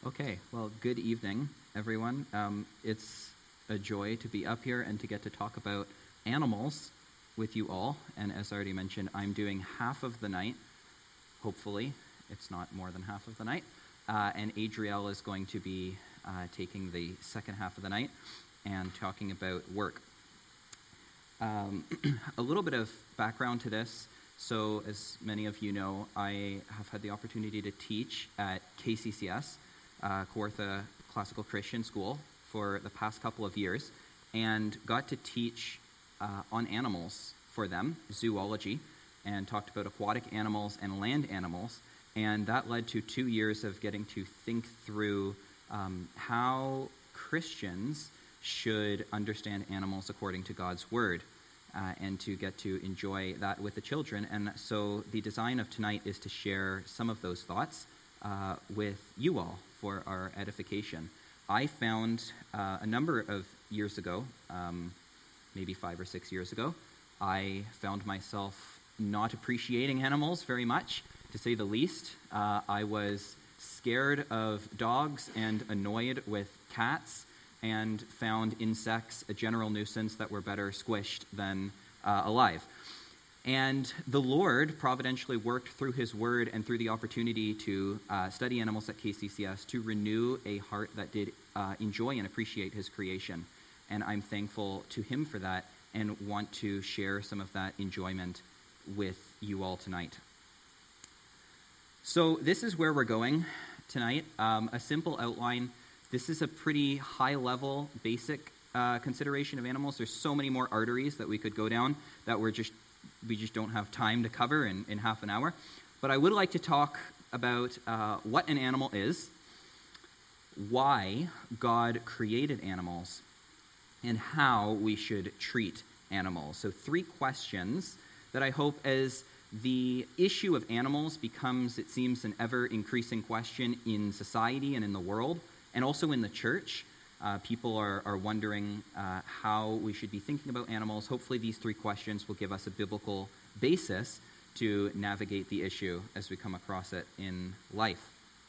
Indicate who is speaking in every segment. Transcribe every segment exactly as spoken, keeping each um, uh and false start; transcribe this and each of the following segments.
Speaker 1: Okay, well, good evening, everyone. Um, it's a joy to be up here and to get to talk about animals with you all. And as I already mentioned, I'm doing half of the night. Hopefully, it's not more than half of the night. Uh, and Adrielle is going to be uh, taking the second half of the night and talking about work. Um, a little bit of background to this. So, as many of you know, I have had the opportunity to teach at K C C S, uh, Kawartha Classical Christian School, for the past couple of years, and got to teach uh, on animals for them, zoology, and talked about aquatic animals and land animals. And that led to two years of getting to think through um, how Christians should understand animals according to God's word. Uh, and to get to enjoy that with the children. And so the design of tonight is to share some of those thoughts uh, with you all for our edification. I found uh, a number of years ago, um, maybe five or six years ago, I found myself not appreciating animals very much, to say the least. Uh, I was scared of dogs and annoyed with cats, and found insects a general nuisance that were better squished than uh, alive. And the Lord providentially worked through his word and through the opportunity to uh, study animals at K C C S to renew a heart that did uh, enjoy and appreciate his creation. And I'm thankful to him for that and want to share some of that enjoyment with you all tonight. So this is where we're going tonight. Um, a simple outline. This is a pretty high-level, basic uh, consideration of animals. There's so many more arteries that we could go down that we're just we just don't have time to cover in, in half an hour. But I would like to talk about uh, what an animal is, why God created animals, and how we should treat animals. So three questions that I hope, as the issue of animals becomes, it seems, an ever-increasing question in society and in the world, and also in the church, uh, people are, are wondering uh, how we should be thinking about animals. Hopefully these three questions will give us a biblical basis to navigate the issue as we come across it in life.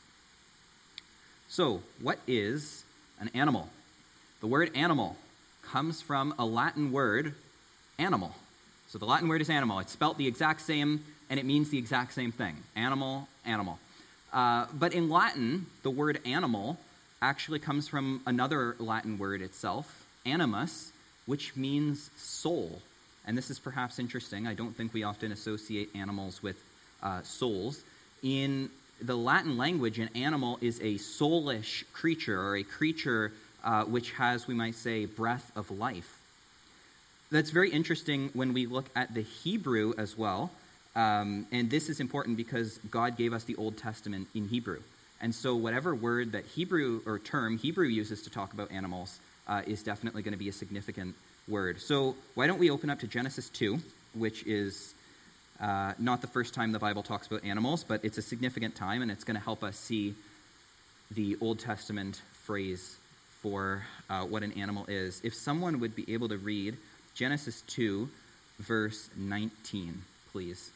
Speaker 1: So, what is an animal? The word animal comes from a Latin word, animal. So the Latin word is animal. It's spelt the exact same, and it means the exact same thing. Animal, animal. Uh, but in Latin, the word animal actually comes from another Latin word itself, animus, which means soul. And this is perhaps interesting. I don't think we often associate animals with uh, souls. In the Latin language, an animal is a soulish creature, or a creature uh, which has, we might say, breath of life. That's very interesting when we look at the Hebrew as well. Um, and this is important because God gave us the Old Testament in Hebrew. And so whatever word that Hebrew or term Hebrew uses to talk about animals uh, is definitely going to be a significant word. So why don't we open up to Genesis two, which is uh, not the first time the Bible talks about animals, but it's a significant time, and it's going to help us see the Old Testament phrase for uh, what an animal is. If someone would be able to read Genesis two, verse nineteen, please.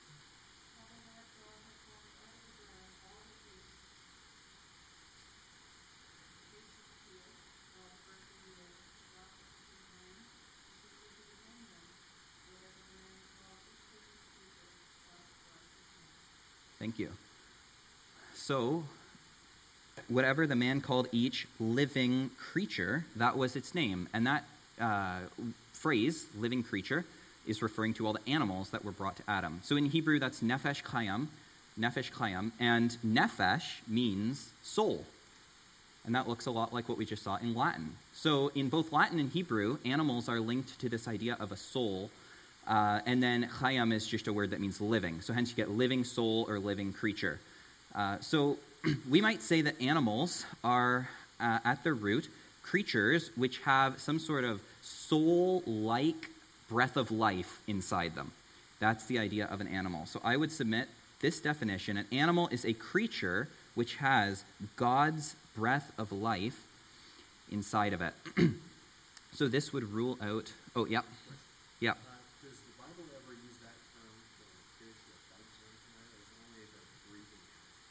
Speaker 1: Thank you. So, whatever the man called each living creature, that was its name. And that uh, phrase, living creature, is referring to all the animals that were brought to Adam. So in Hebrew, that's nefesh chayam, nefesh chayam, and nefesh means soul. And that looks a lot like what we just saw in Latin. So in both Latin and Hebrew, animals are linked to this idea of a soul. Uh, and then chayam is just a word that means living. So hence you get living soul or living creature. Uh, so we might say that animals are, uh, at their root, creatures which have some sort of soul-like breath of life inside them. That's the idea of an animal. So I would submit this definition. An animal is a creature which has God's breath of life inside of it. So this would rule out... Oh, yeah. Yeah.
Speaker 2: Does the Bible ever use that term for fish or bugs or anything like that? Or is it only the breathing animal?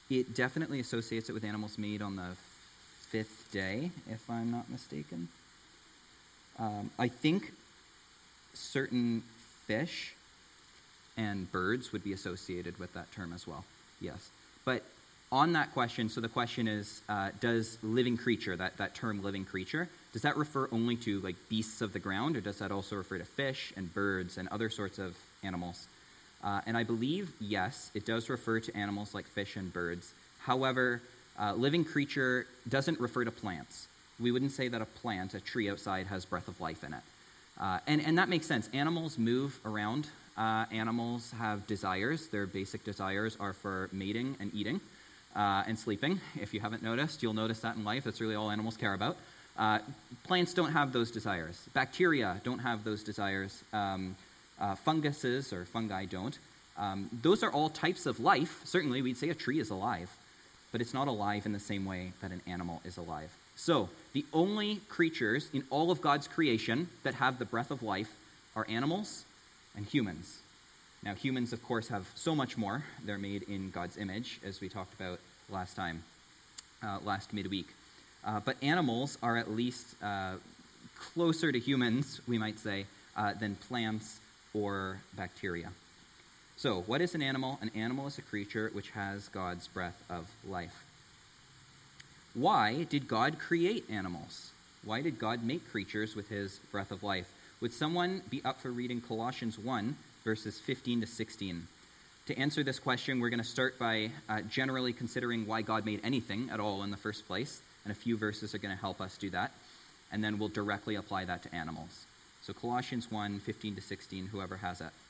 Speaker 1: It definitely associates it with animals made on the fifth day, if I'm not mistaken. Um, I think certain fish and birds would be associated with that term as well, yes. But on that question, so the question is, uh, does living creature, that, that term living creature, does that refer only to like beasts of the ground, or does that also refer to fish and birds and other sorts of animals? Uh, and I believe, yes, it does refer to animals like fish and birds. However, uh, living creature doesn't refer to plants. We wouldn't say that a plant, a tree outside, has breath of life in it. Uh, and, and that makes sense. Animals move around. Uh, animals have desires. Their basic desires are for mating and eating uh, and sleeping. If you haven't noticed, you'll notice that in life. That's really all animals care about. Uh, plants don't have those desires. Bacteria don't have those desires. Um, uh, funguses or fungi don't. Um, those are all types of life. Certainly, we'd say a tree is alive, but it's not alive in the same way that an animal is alive. So, the only creatures in all of God's creation that have the breath of life are animals and humans. Now, humans, of course, have so much more. They're made in God's image, as we talked about last time, uh, last midweek. Uh, but animals are at least uh, closer to humans, we might say, uh, than plants or bacteria. So, what is an animal? An animal is a creature which has God's breath of life. Why did God create animals? Why did God make creatures with his breath of life? Would someone be up for reading Colossians one, verses fifteen to sixteen? To answer this question, we're going to start by uh, generally considering why God made anything at all in the first place, and a few verses are going to help us do that, and then we'll directly apply that to animals. So Colossians one, fifteen to sixteen, whoever has it.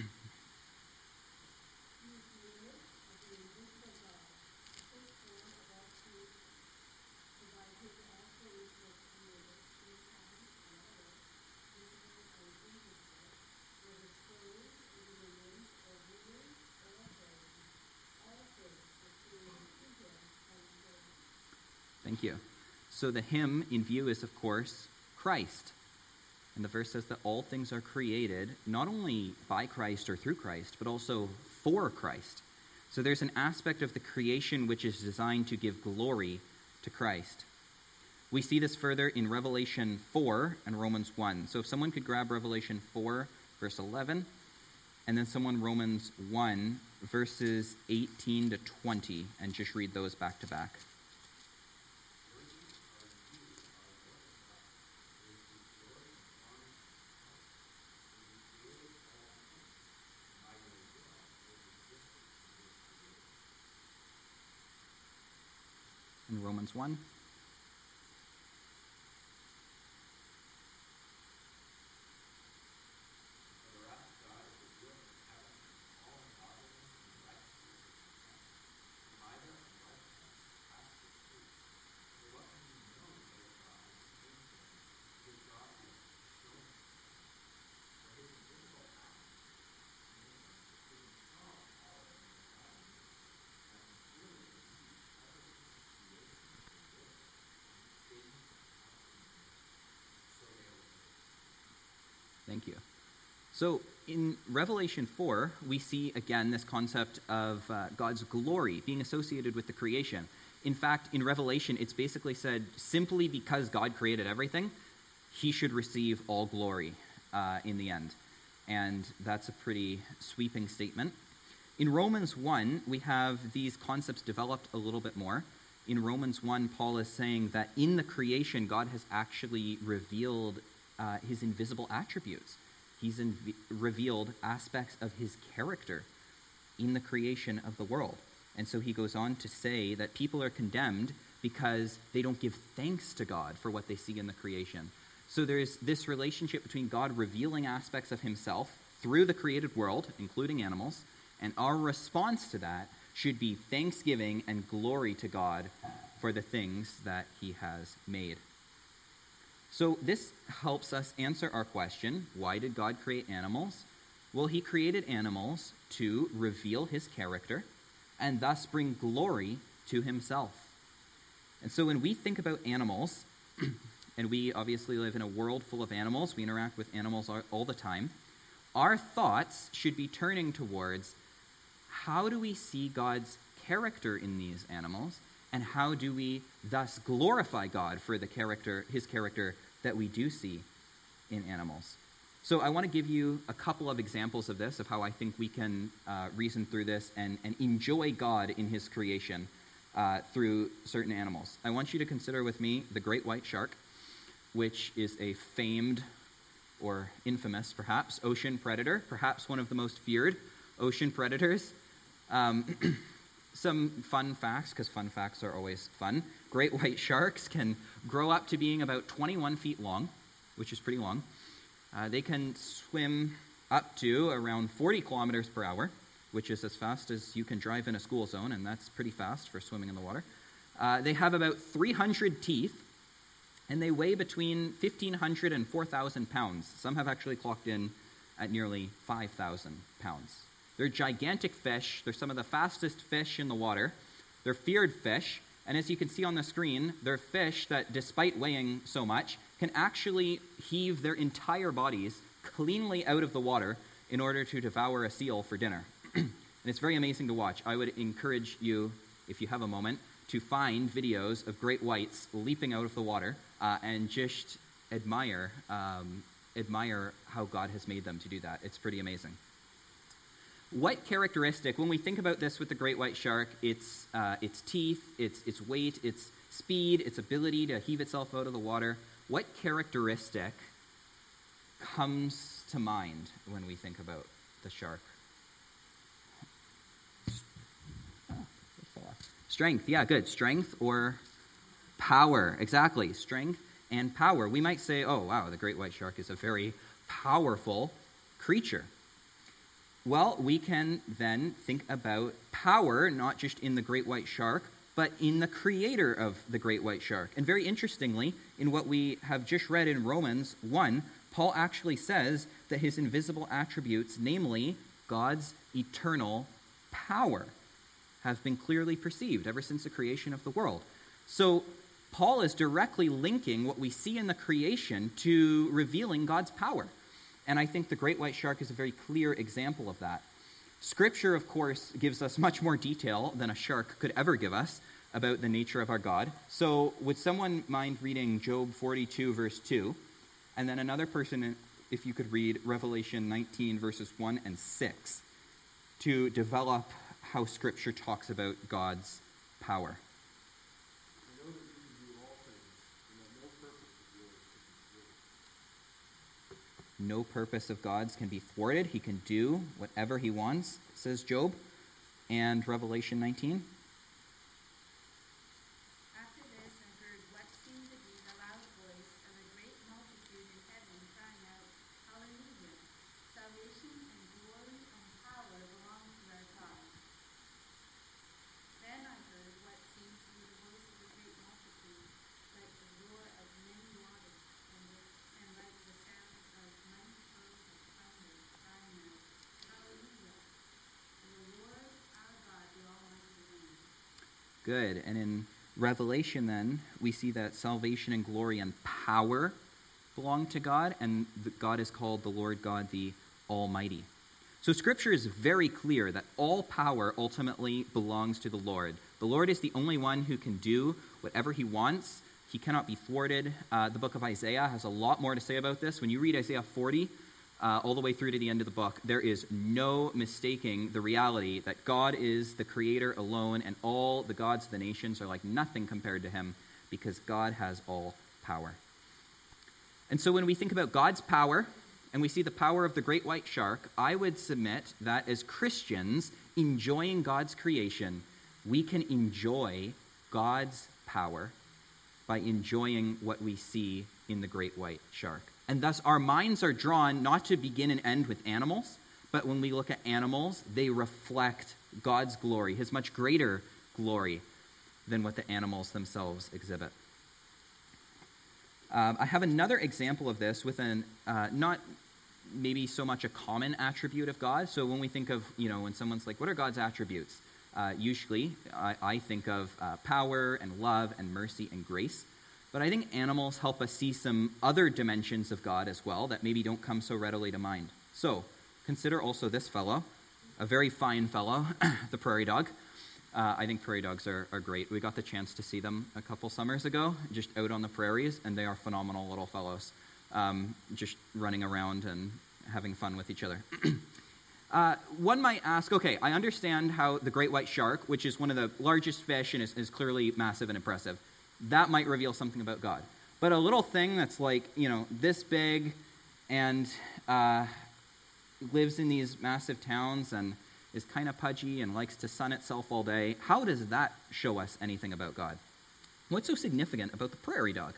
Speaker 1: Thank you. So the him in view is, of course, Christ. And the verse says that all things are created not only by Christ or through Christ, but also for Christ. So there's an aspect of the creation which is designed to give glory to Christ. We see this further in Revelation four and Romans one. So if someone could grab Revelation four, verse eleven, and then someone Romans one, verses eighteen to twenty, and just read those back to back. In Romans one. Thank you. So in Revelation four, we see again this concept of uh, God's glory being associated with the creation. In fact, in Revelation, it's basically said simply because God created everything, he should receive all glory uh, in the end. And that's a pretty sweeping statement. In Romans one, we have these concepts developed a little bit more. In Romans one, Paul is saying that in the creation, God has actually revealed Uh, his invisible attributes. He's inv- revealed aspects of his character in the creation of the world. And so he goes on to say that people are condemned because they don't give thanks to God for what they see in the creation. So there's this relationship between God revealing aspects of himself through the created world, including animals, and our response to that should be thanksgiving and glory to God for the things that he has made. So this helps us answer our question, why did God create animals? Well, he created animals to reveal his character and thus bring glory to himself. And so when we think about animals, and we obviously live in a world full of animals, we interact with animals all, all the time, our thoughts should be turning towards how do we see God's character in these animals, and how do we thus glorify God for the character, his character that we do see in animals. So I want to give you a couple of examples of this, of how I think we can uh, reason through this and, and enjoy God in his creation uh, through certain animals. I want you to consider with me the great white shark, which is a famed, or infamous perhaps, ocean predator, perhaps one of the most feared ocean predators. Um, some fun facts, because fun facts are always fun. Great white sharks can grow up to being about twenty-one feet long, which is pretty long. Uh, they can swim up to around forty kilometers per hour, which is as fast as you can drive in a school zone, and that's pretty fast for swimming in the water. Uh, they have about three hundred teeth, and they weigh between fifteen hundred and four thousand pounds. Some have actually clocked in at nearly five thousand pounds. They're gigantic fish. They're some of the fastest fish in the water. They're feared fish, and as you can see on the screen, they're fish that, despite weighing so much, can actually heave their entire bodies cleanly out of the water in order to devour a seal for dinner. And it's very amazing to watch. I would encourage you, if you have a moment, to find videos of great whites leaping out of the water uh, and just admire, um, admire how God has made them to do that. It's pretty amazing. What characteristic, when we think about this with the great white shark, its uh, its teeth, its its weight, its speed, its ability to heave itself out of the water, what characteristic comes to mind when we think about the shark? Strength, yeah, good. Strength or power, exactly. Strength and power. We might say, oh, wow, the great white shark is a very powerful creature. Well, we can then think about power, not just in the great white shark, but in the creator of the great white shark. And very interestingly, in what we have just read in Romans one, Paul actually says that his invisible attributes, namely God's eternal power, have been clearly perceived ever since the creation of the world. So Paul is directly linking what we see in the creation to revealing God's power. And I think the great white shark is a very clear example of that. Scripture, of course, gives us much more detail than a shark could ever give us about the nature of our God. So would someone mind reading Job forty-two, verse two? And then another person, if you could read Revelation nineteen, verses one and six, to develop how Scripture talks about God's power. No purpose of God's can be thwarted. He can do whatever he wants, says Job. And Revelation nineteen.
Speaker 2: After this, I heard what seemed to be the loud voice of a great multitude in heaven crying out, Hallelujah! Salvation and glory and power belong to our God. Then I heard what seemed to be the voice of a great multitude, like the roar of many waters, and, the, and like the sound of mighty pearls of thunder, crying out, Hallelujah! To the Lord our God, the Almighty reigns.
Speaker 1: Good. And in Revelation, then, we see that salvation and glory and power belong to God, and God is called the Lord God, the Almighty. So Scripture is very clear that all power ultimately belongs to the Lord. The Lord is the only one who can do whatever he wants. He cannot be thwarted. Uh, the book of Isaiah has a lot more to say about this. When you read Isaiah forty, uh, all the way through to the end of the book, there is no mistaking the reality that God is the creator alone, and all the gods of the nations are like nothing compared to him, because God has all power. And so when we think about God's power, and we see the power of the great white shark, I would submit that as Christians enjoying God's creation, we can enjoy God's power by enjoying what we see in the great white shark. And thus our minds are drawn not to begin and end with animals, but when we look at animals, they reflect God's glory, his much greater glory than what the animals themselves exhibit. Um, I have another example of this with an uh, not maybe so much a common attribute of God. So when we think of, you know, when someone's like, what are God's attributes? Uh, usually I, I think of uh, power and love and mercy and grace. But I think animals help us see some other dimensions of God as well that maybe don't come so readily to mind. So consider also this fellow, a very fine fellow, the prairie dog. Uh, I think prairie dogs are, are great. We got the chance to see them a couple summers ago, just out on the prairies, and they are phenomenal little fellows, um, just running around and having fun with each other. uh, one might ask, okay, I understand how the great white shark, which is one of the largest fish and is, is clearly massive and impressive, that might reveal something about God. But a little thing that's like, you know, this big and uh, lives in these massive towns and is kind of pudgy and likes to sun itself all day, how does that show us anything about God? What's so significant about the prairie dog?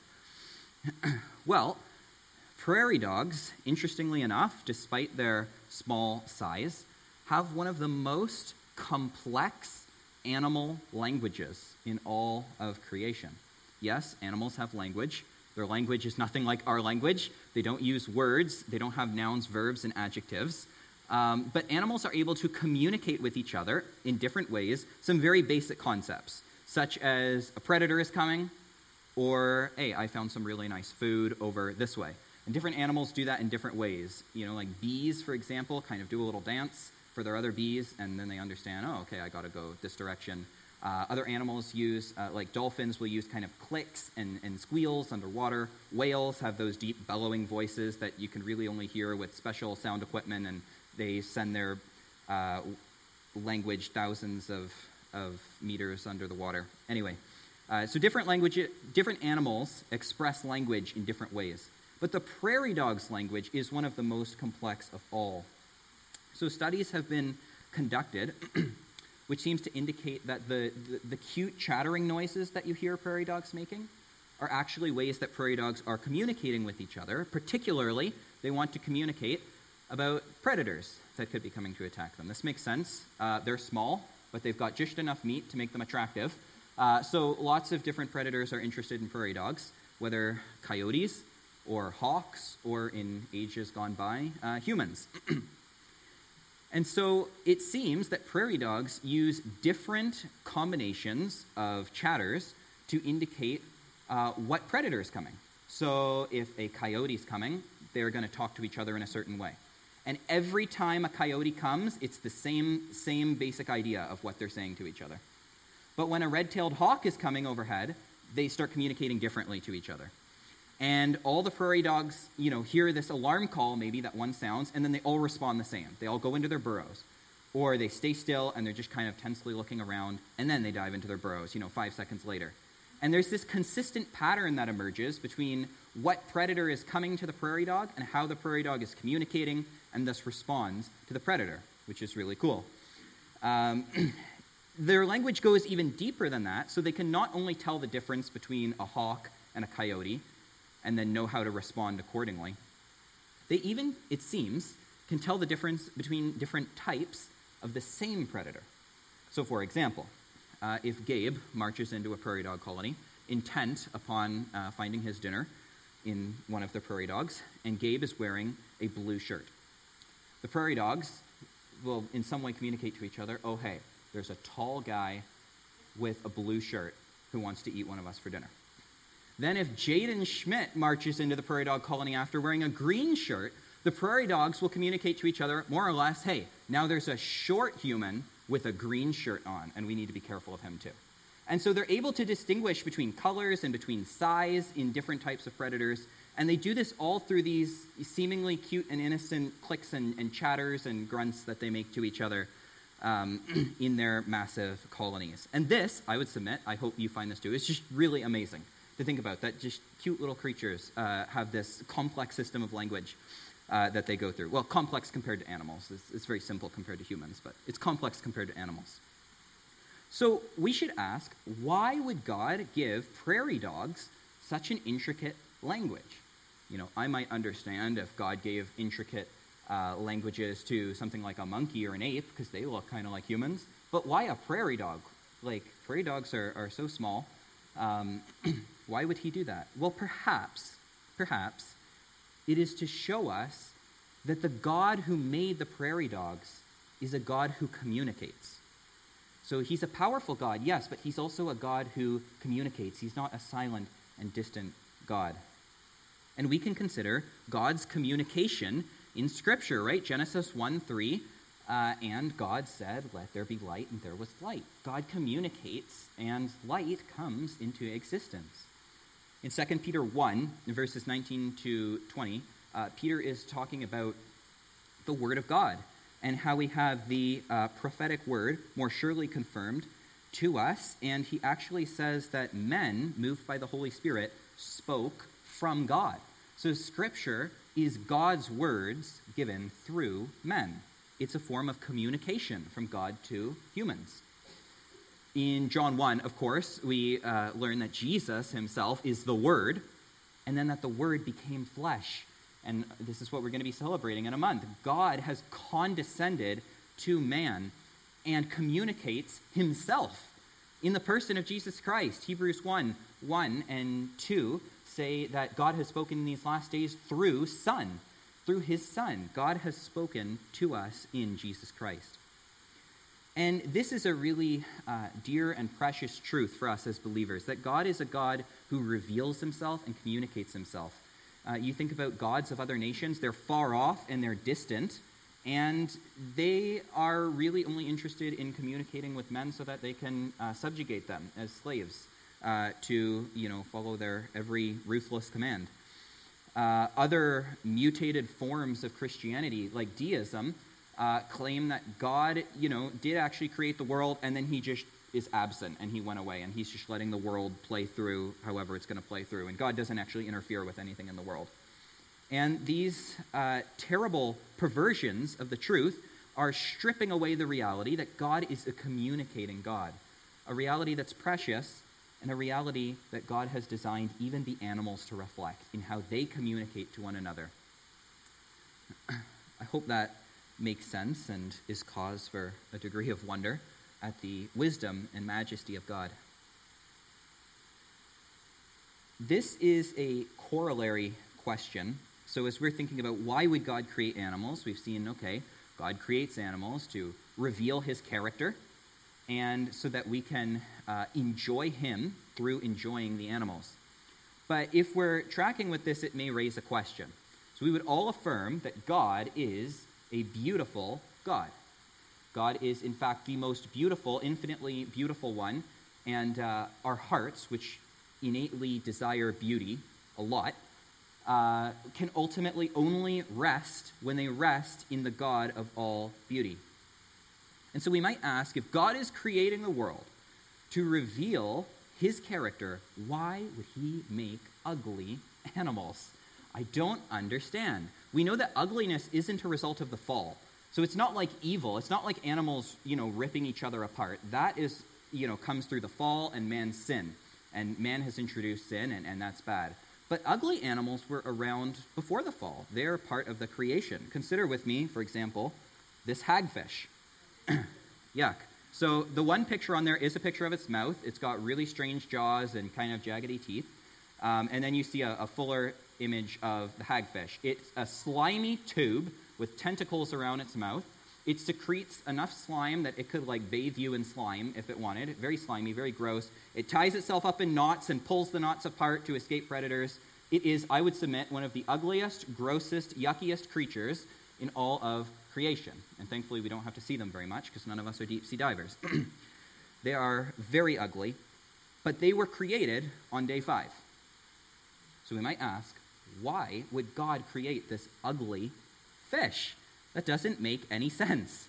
Speaker 1: Well, prairie dogs, interestingly enough, despite their small size, have one of the most complex animal languages in all of creation. Yes, animals have language. Their language is nothing like our language. They don't use words. They don't have nouns, verbs, and adjectives. Um, but animals are able to communicate with each other in different ways, some very basic concepts, such as a predator is coming, or, hey, I found some really nice food over this way. And different animals do that in different ways. You know, like bees, for example, kind of do a little dance for their other bees, and then they understand, oh, okay, I got to go this direction. Uh, other animals use, uh, like dolphins will use kind of clicks and, and squeals underwater. Whales have those deep bellowing voices that you can really only hear with special sound equipment, and they send their uh, language thousands of, of meters under the water. Anyway, uh, so different language, different animals express language in different ways. But the prairie dog's language is one of the most complex of all. So studies have been conducted which seems to indicate that the, the, the cute chattering noises that you hear prairie dogs making are actually ways that prairie dogs are communicating with each other. Particularly, they want to communicate about predators that could be coming to attack them. This makes sense. Uh, they're small, but they've got just enough meat to make them attractive. Uh, so lots of different predators are interested in prairie dogs, whether coyotes or hawks or, in ages gone by, uh, humans. And so it seems that prairie dogs use different combinations of chatters to indicate uh, what predator is coming. So if a coyote is coming, they're going to talk to each other in a certain way. And every time a coyote comes, it's the same, same basic idea of what they're saying to each other. But when a red-tailed hawk is coming overhead, they start communicating differently to each other. And all the prairie dogs, you know, hear this alarm call, maybe, that one sounds, and then they all respond the same. They all go into their burrows. Or they stay still, and they're just kind of tensely looking around, and then they dive into their burrows, you know, five seconds later. And there's this consistent pattern that emerges between what predator is coming to the prairie dog and how the prairie dog is communicating and thus responds to the predator, which is really cool. Um, their language goes even deeper than that, so they can not only tell the difference between a hawk and a coyote, and then know how to respond accordingly. They even, it seems, can tell the difference between different types of the same predator. So, for example, uh, if Gabe marches into a prairie dog colony, intent upon uh, finding his dinner in one of the prairie dogs, and Gabe is wearing a blue shirt, the prairie dogs will in some way communicate to each other, oh, hey, there's a tall guy with a blue shirt who wants to eat one of us for dinner. Then if Jaden Schmidt marches into the prairie dog colony after wearing a green shirt, the prairie dogs will communicate to each other more or less, hey, now there's a short human with a green shirt on, and we need to be careful of him too. And so they're able to distinguish between colors and between size in different types of predators, and they do this all through these seemingly cute and innocent clicks and, and chatters and grunts that they make to each other um, in their massive colonies. And this, I would submit, I hope you find this too, is just really amazing to think about, that just cute little creatures uh, have this complex system of language uh, that they go through. Well, complex compared to animals. It's, it's very simple compared to humans, but it's complex compared to animals. So we should ask, why would God give prairie dogs such an intricate language? You know, I might understand if God gave intricate uh, languages to something like a monkey or an ape, because they look kind of like humans, but why a prairie dog? Like, prairie dogs are, are so small. Um, why would he do that? Well, perhaps, perhaps, it is to show us that the God who made the prairie dogs is a God who communicates. So he's a powerful God, yes, but he's also a God who communicates. He's not a silent and distant God. And we can consider God's communication in Scripture, right? Genesis one three, Uh, and God said, let there be light, and there was light. God communicates, and light comes into existence. In Second Peter one, verses nineteen to twenty, uh, Peter is talking about the Word of God and how we have the uh, prophetic word more surely confirmed to us. And he actually says that men, moved by the Holy Spirit, spoke from God. So Scripture is God's words given through men. It's a form of communication from God to humans. In John one, of course, we uh, learn that Jesus himself is the Word, and then that the Word became flesh. And this is what we're going to be celebrating in a month. God has condescended to man and communicates himself in the person of Jesus Christ. Hebrews one, one and two say that God has spoken in these last days through Son. Through his Son, God has spoken to us in Jesus Christ. And this is a really uh, dear and precious truth for us as believers, that God is a God who reveals himself and communicates himself. Uh, you think about gods of other nations, they're far off and they're distant, and they are really only interested in communicating with men so that they can uh, subjugate them as slaves uh, to, you know, follow their every ruthless command. Uh, other mutated forms of Christianity, like deism, uh, claim that God, you know, did actually create the world, and then he just is absent, and he went away, and he's just letting the world play through however it's going to play through, and God doesn't actually interfere with anything in the world. And these uh, terrible perversions of the truth are stripping away the reality that God is a communicating God, a reality that's precious, and a reality that God has designed even the animals to reflect in how they communicate to one another. I hope that makes sense and is cause for a degree of wonder at the wisdom and majesty of God. This is a corollary question. So as we're thinking about why would God create animals, we've seen, okay, God creates animals to reveal his character, and so that we can uh, enjoy him through enjoying the animals. But if we're tracking with this, it may raise a question. So we would all affirm that God is a beautiful God. God is, in fact, the most beautiful, infinitely beautiful one, and uh, our hearts, which innately desire beauty a lot, uh, can ultimately only rest when they rest in the God of all beauty. And so we might ask, if God is creating the world to reveal his character, why would he make ugly animals? I don't understand. We know that ugliness isn't a result of the fall. So it's not like evil. It's not like animals, you know, ripping each other apart. That is, you know, comes through the fall and man's sin. And man has introduced sin, and, and that's bad. But ugly animals were around before the fall. They're part of the creation. Consider with me, for example, this hagfish. Yuck. So the one picture on there is a picture of its mouth. It's got really strange jaws and kind of jaggedy teeth. Um, and then you see a, a fuller image of the hagfish. It's a slimy tube with tentacles around its mouth. It secretes enough slime that it could like bathe you in slime if it wanted. Very slimy, very gross. It ties itself up in knots and pulls the knots apart to escape predators. It is, I would submit, one of the ugliest, grossest, yuckiest creatures in all of creation. And thankfully we don't have to see them very much because none of us are deep sea divers. They are very ugly, but they were created on day five. So we might ask, why would God create this ugly fish? That doesn't make any sense.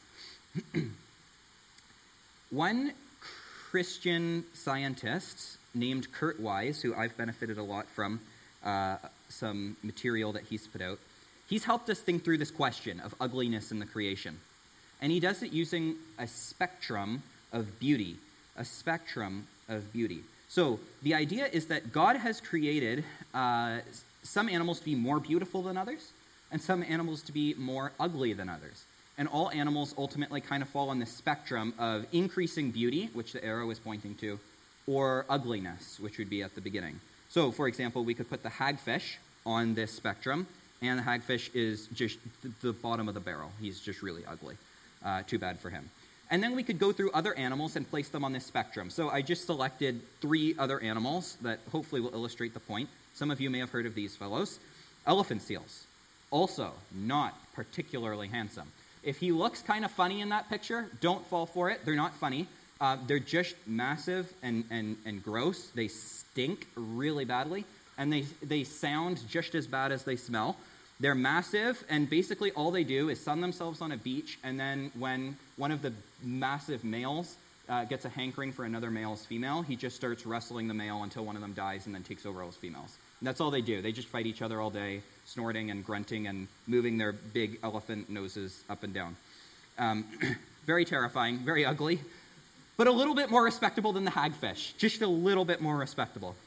Speaker 1: One Christian scientist named Kurt Wise, who I've benefited a lot from uh, some material that he's put out, he's helped us think through this question of ugliness in the creation. And he does it using a spectrum of beauty, a spectrum of beauty. So the idea is that God has created uh, some animals to be more beautiful than others, and some animals to be more ugly than others. And all animals ultimately kind of fall on this spectrum of increasing beauty, which the arrow is pointing to, or ugliness, which would be at the beginning. So, for example, we could put the hagfish on this spectrum, and the hagfish is just the bottom of the barrel. He's just really ugly. Uh, too bad for him. And then we could go through other animals and place them on this spectrum. So I just selected three other animals that hopefully will illustrate the point. Some of you may have heard of these fellows. Elephant seals. Also not particularly handsome. If he looks kind of funny in that picture, don't fall for it. They're not funny. Uh, they're just massive and, and, and gross. They stink really badly, and they, they sound just as bad as they smell. They're massive, and basically all they do is sun themselves on a beach, and then when one of the massive males uh, gets a hankering for another male's female, he just starts wrestling the male until one of them dies and then takes over all his females. And that's all they do. They just fight each other all day, snorting and grunting and moving their big elephant noses up and down. Um, very terrifying, very ugly, but a little bit more respectable than the hagfish. Just a little bit more respectable.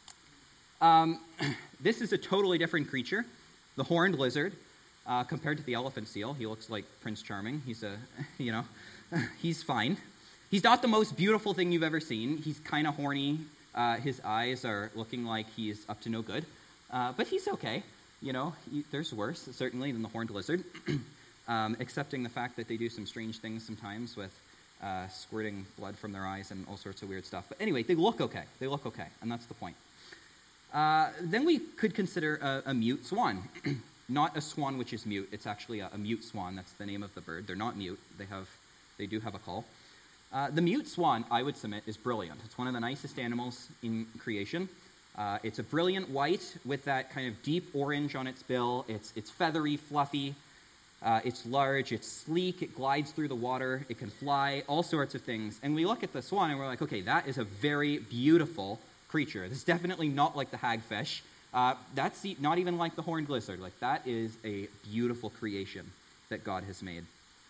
Speaker 1: Um, this is a totally different creature, the horned lizard, uh, compared to the elephant seal. He looks like Prince Charming. He's a, you know, he's fine. He's not the most beautiful thing you've ever seen. He's kind of horny. Uh, his eyes are looking like he's up to no good. Uh, but he's okay. You know, he, there's worse, certainly, than the horned lizard. um, accepting the fact that they do some strange things sometimes with uh, squirting blood from their eyes and all sorts of weird stuff. But anyway, they look okay. They look okay, and that's the point. Uh, then we could consider a, a mute swan. Not a swan which is mute. It's actually a, a mute swan. That's the name of the bird. They're not mute. They have, they do have a call. Uh, the mute swan, I would submit, is brilliant. It's one of the nicest animals in creation. Uh, it's a brilliant white with that kind of deep orange on its bill. It's, it's feathery, fluffy. Uh, it's large. It's sleek. It glides through the water. It can fly, all sorts of things. And we look at the swan and we're like, okay, that is a very beautiful creature. This is definitely not like the hagfish. Uh, that's the, not even like the horned lizard. Like, that is a beautiful creation that God has made.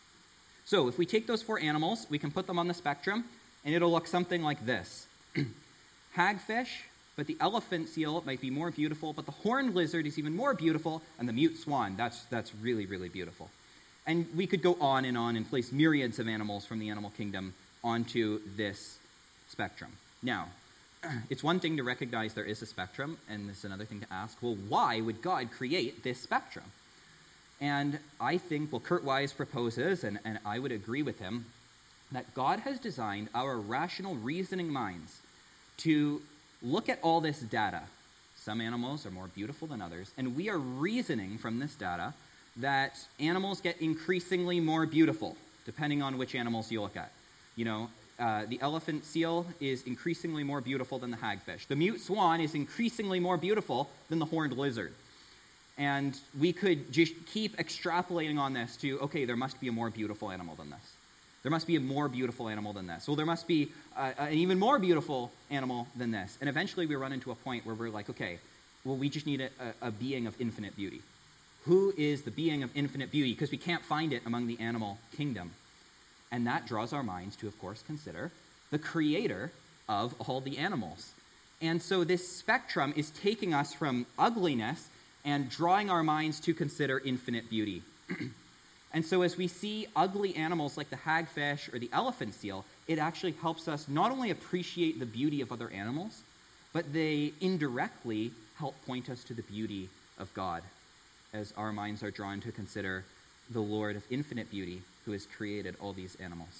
Speaker 1: So if we take those four animals, we can put them on the spectrum, and it'll look something like this. Hagfish, but the elephant seal might be more beautiful, but the horned lizard is even more beautiful, and the mute swan, that's, that's really, really beautiful. And we could go on and on and place myriads of animals from the animal kingdom onto this spectrum. Now, it's one thing to recognize there is a spectrum, and it's another thing to ask, well, why would God create this spectrum? And I think, well, Kurt Wise proposes, and, and I would agree with him, that God has designed our rational reasoning minds to look at all this data. Some animals are more beautiful than others, and we are reasoning from this data that animals get increasingly more beautiful, depending on which animals you look at. You know, uh, the elephant seal is increasingly more beautiful than the hagfish. The mute swan is increasingly more beautiful than the horned lizard. And we could just keep extrapolating on this to, okay, there must be a more beautiful animal than this. There must be a more beautiful animal than this. Well, there must be uh, an even more beautiful animal than this. And eventually we run into a point where we're like, okay, well, we just need a, a, a being of infinite beauty. Who is the being of infinite beauty? Because we can't find it among the animal kingdom. And that draws our minds to, of course, consider the creator of all the animals. And so this spectrum is taking us from ugliness and drawing our minds to consider infinite beauty. And so as we see ugly animals like the hagfish or the elephant seal, it actually helps us not only appreciate the beauty of other animals, but they indirectly help point us to the beauty of God, as our minds are drawn to consider the Lord of infinite beauty who has created all these animals.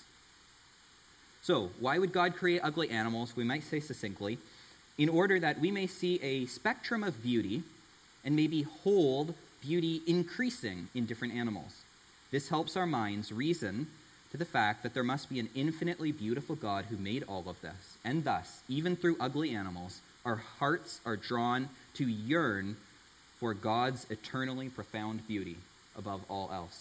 Speaker 1: So, why would God create ugly animals? We might say succinctly, in order that we may see a spectrum of beauty and may behold beauty increasing in different animals. This helps our minds reason to the fact that there must be an infinitely beautiful God who made all of this. And thus, even through ugly animals, our hearts are drawn to yearn for God's eternally profound beauty above all else.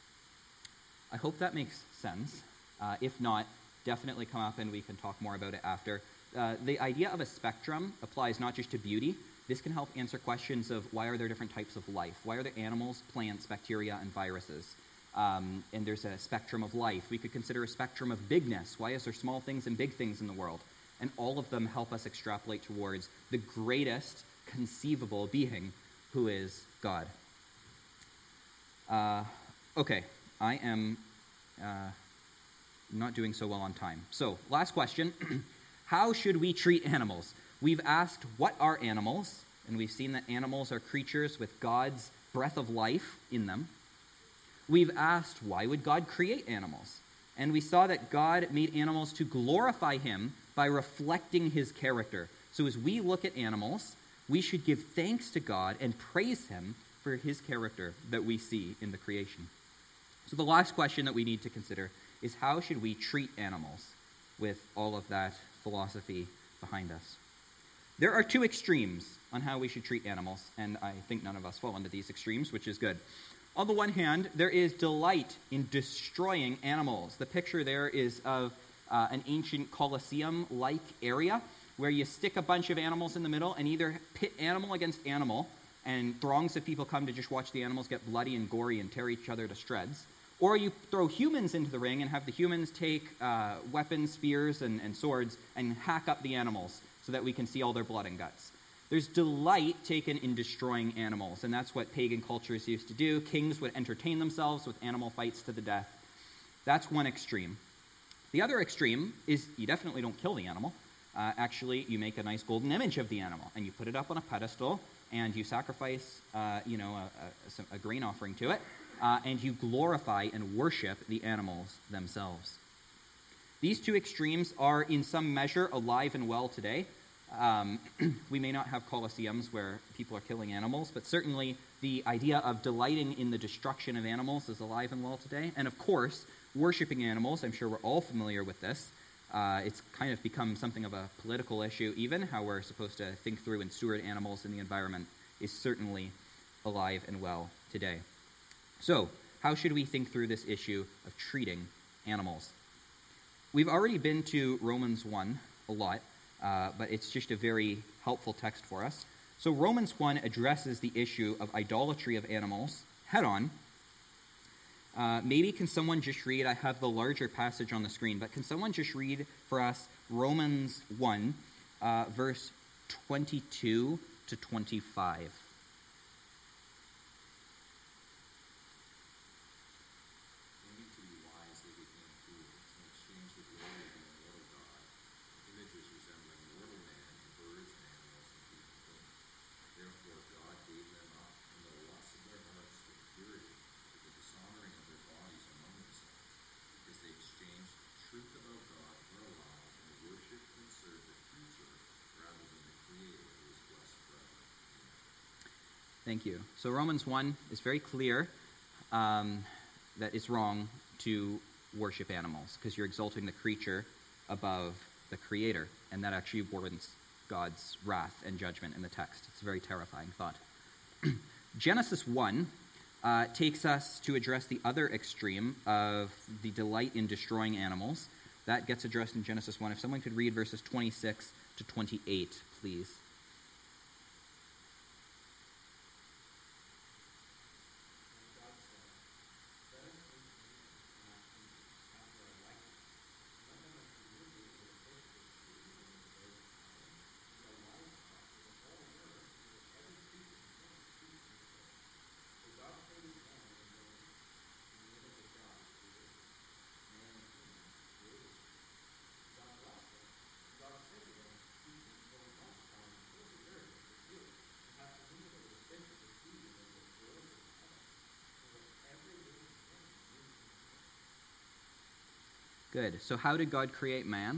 Speaker 1: I hope that makes sense. Uh, if not, definitely come up and we can talk more about it after. Uh, the idea of a spectrum applies not just to beauty. This can help answer questions of why are there different types of life? Why are there animals, plants, bacteria, and viruses? Um, and there's a spectrum of life. We could consider a spectrum of bigness. Why is there small things and big things in the world? And all of them help us extrapolate towards the greatest conceivable being, who is God. Uh, okay, I am uh, not doing so well on time. So, last question. How should we treat animals? We've asked, what are animals? And we've seen that animals are creatures with God's breath of life in them. We've asked, why would God create animals? And we saw that God made animals to glorify him by reflecting his character. So as we look at animals, we should give thanks to God and praise him for his character that we see in the creation. So the last question that we need to consider is, how should we treat animals with all of that philosophy behind us? There are two extremes on how we should treat animals, and I think none of us fall into these extremes, which is good. On the one hand, there is delight in destroying animals. The picture there is of uh, an ancient Colosseum-like area where you stick a bunch of animals in the middle and either pit animal against animal, and throngs of people come to just watch the animals get bloody and gory and tear each other to shreds, or you throw humans into the ring and have the humans take uh, weapons, spears, and, and swords and hack up the animals so that we can see all their blood and guts. There's delight taken in destroying animals, and that's what pagan cultures used to do. Kings would entertain themselves with animal fights to the death. That's one extreme. The other extreme is you definitely don't kill the animal. Uh, actually, you make a nice golden image of the animal, and you put it up on a pedestal, and you sacrifice, uh, you know, a, a, a grain offering to it, uh, and you glorify and worship the animals themselves. These two extremes are, in some measure, alive and well today. Um, we may not have colosseums where people are killing animals, but certainly the idea of delighting in the destruction of animals is alive and well today. And of course, worshiping animals, I'm sure we're all familiar with this. Uh, it's kind of become something of a political issue even. How we're supposed to think through and steward animals in the environment is certainly alive and well today. So, how should we think through this issue of treating animals? We've already been to Romans one a lot. Uh, but it's just a very helpful text for us. So Romans one addresses the issue of idolatry of animals head on. Uh, maybe can someone just read, I have the larger passage on the screen, but can someone just read for us Romans one, uh, verse twenty-two to twenty-five? Thank you. So Romans one is very clear um, that it's wrong to worship animals because you're exalting the creature above the creator, and that actually warrants God's wrath and judgment in the text. It's a very terrifying thought. Genesis one uh, takes us to address the other extreme of the delight in destroying animals. That gets addressed in Genesis one. If someone could read verses twenty-six to twenty-eight, please. Good. So how did God create man?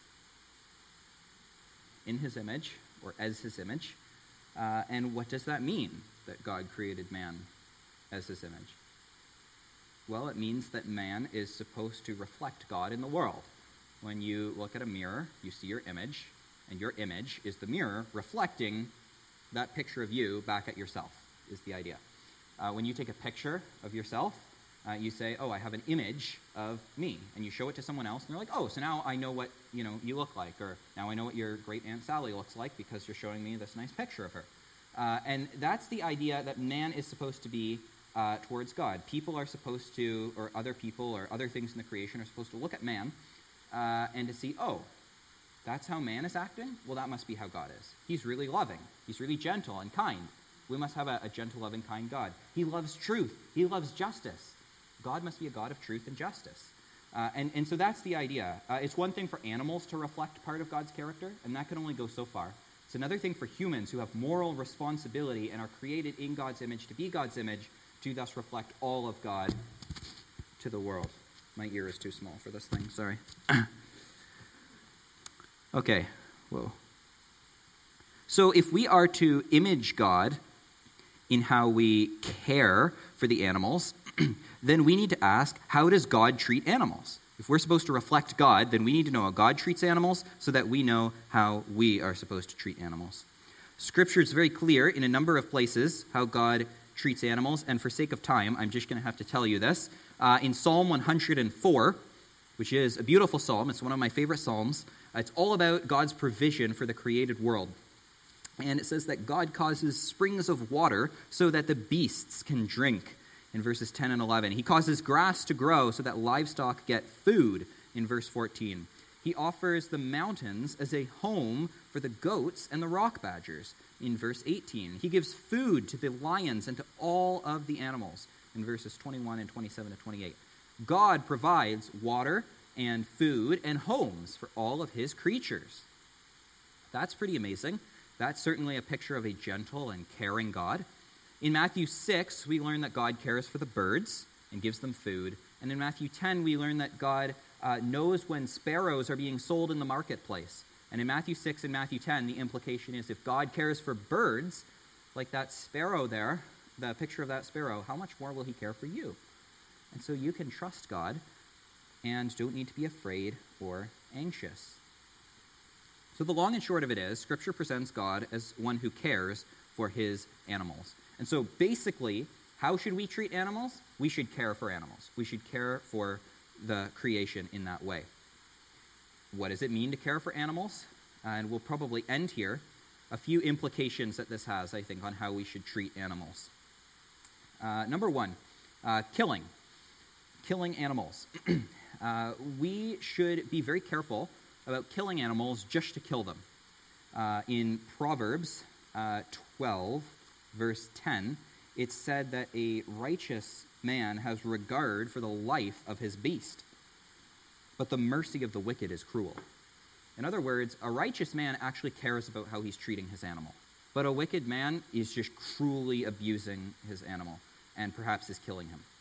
Speaker 1: In his image, or as his image. Uh, and what does that mean, that God created man as his image? Well, it means that man is supposed to reflect God in the world. When you look at a mirror, you see your image, and your image is the mirror reflecting that picture of you back at yourself, is the idea. Uh, when you take a picture of yourself, Uh, you say, oh, I have an image of me, and you show it to someone else, and they're like, oh, so now I know what you know you look like, or now I know what your great Aunt Sally looks like because you're showing me this nice picture of her. Uh, and that's the idea that man is supposed to be uh, towards God. People are supposed to, or other people, or other things in the creation are supposed to look at man uh, and to see, oh, that's how man is acting? Well, that must be how God is. He's really loving. He's really gentle and kind. We must have a, a gentle, loving, kind God. He loves truth. He loves justice. God must be a God of truth and justice. Uh, and, and so that's the idea. Uh, it's one thing for animals to reflect part of God's character, and that can only go so far. It's another thing for humans who have moral responsibility and are created in God's image to be God's image, to thus reflect all of God to the world. My ear is too small for this thing, sorry. Okay, whoa. So if we are to image God in how we care for the animals, then we need to ask, how does God treat animals? If we're supposed to reflect God, then we need to know how God treats animals so that we know how we are supposed to treat animals. Scripture is very clear in a number of places how God treats animals, and for sake of time, I'm just going to have to tell you this. Uh, in Psalm one hundred four, which is a beautiful psalm, it's one of my favorite psalms, uh, it's all about God's provision for the created world. And it says that God causes springs of water so that the beasts can drink, in verses ten and eleven. He causes grass to grow so that livestock get food, in verse fourteen. He offers the mountains as a home for the goats and the rock badgers, in verse eighteen. He gives food to the lions and to all of the animals, in verses twenty-one and twenty-seven to twenty-eight. God provides water and food and homes for all of his creatures. That's pretty amazing. That's certainly a picture of a gentle and caring God. In Matthew six, we learn that God cares for the birds and gives them food. And in Matthew ten, we learn that God uh, knows when sparrows are being sold in the marketplace. And in Matthew six and Matthew ten, the implication is if God cares for birds, like that sparrow there, the picture of that sparrow, how much more will he care for you? And so you can trust God and don't need to be afraid or anxious. So the long and short of it is, Scripture presents God as one who cares for his animals. And so basically, how should we treat animals? We should care for animals. We should care for the creation in that way. What does it mean to care for animals? And we'll probably end here. A few implications that this has, I think, on how we should treat animals. Uh, number one, uh, killing. Killing animals. uh, we should be very careful about killing animals just to kill them. Uh, in Proverbs uh, twelve, verse ten, it's said that a righteous man has regard for the life of his beast, but the mercy of the wicked is cruel. In other words, a righteous man actually cares about how he's treating his animal, but a wicked man is just cruelly abusing his animal and perhaps is killing him.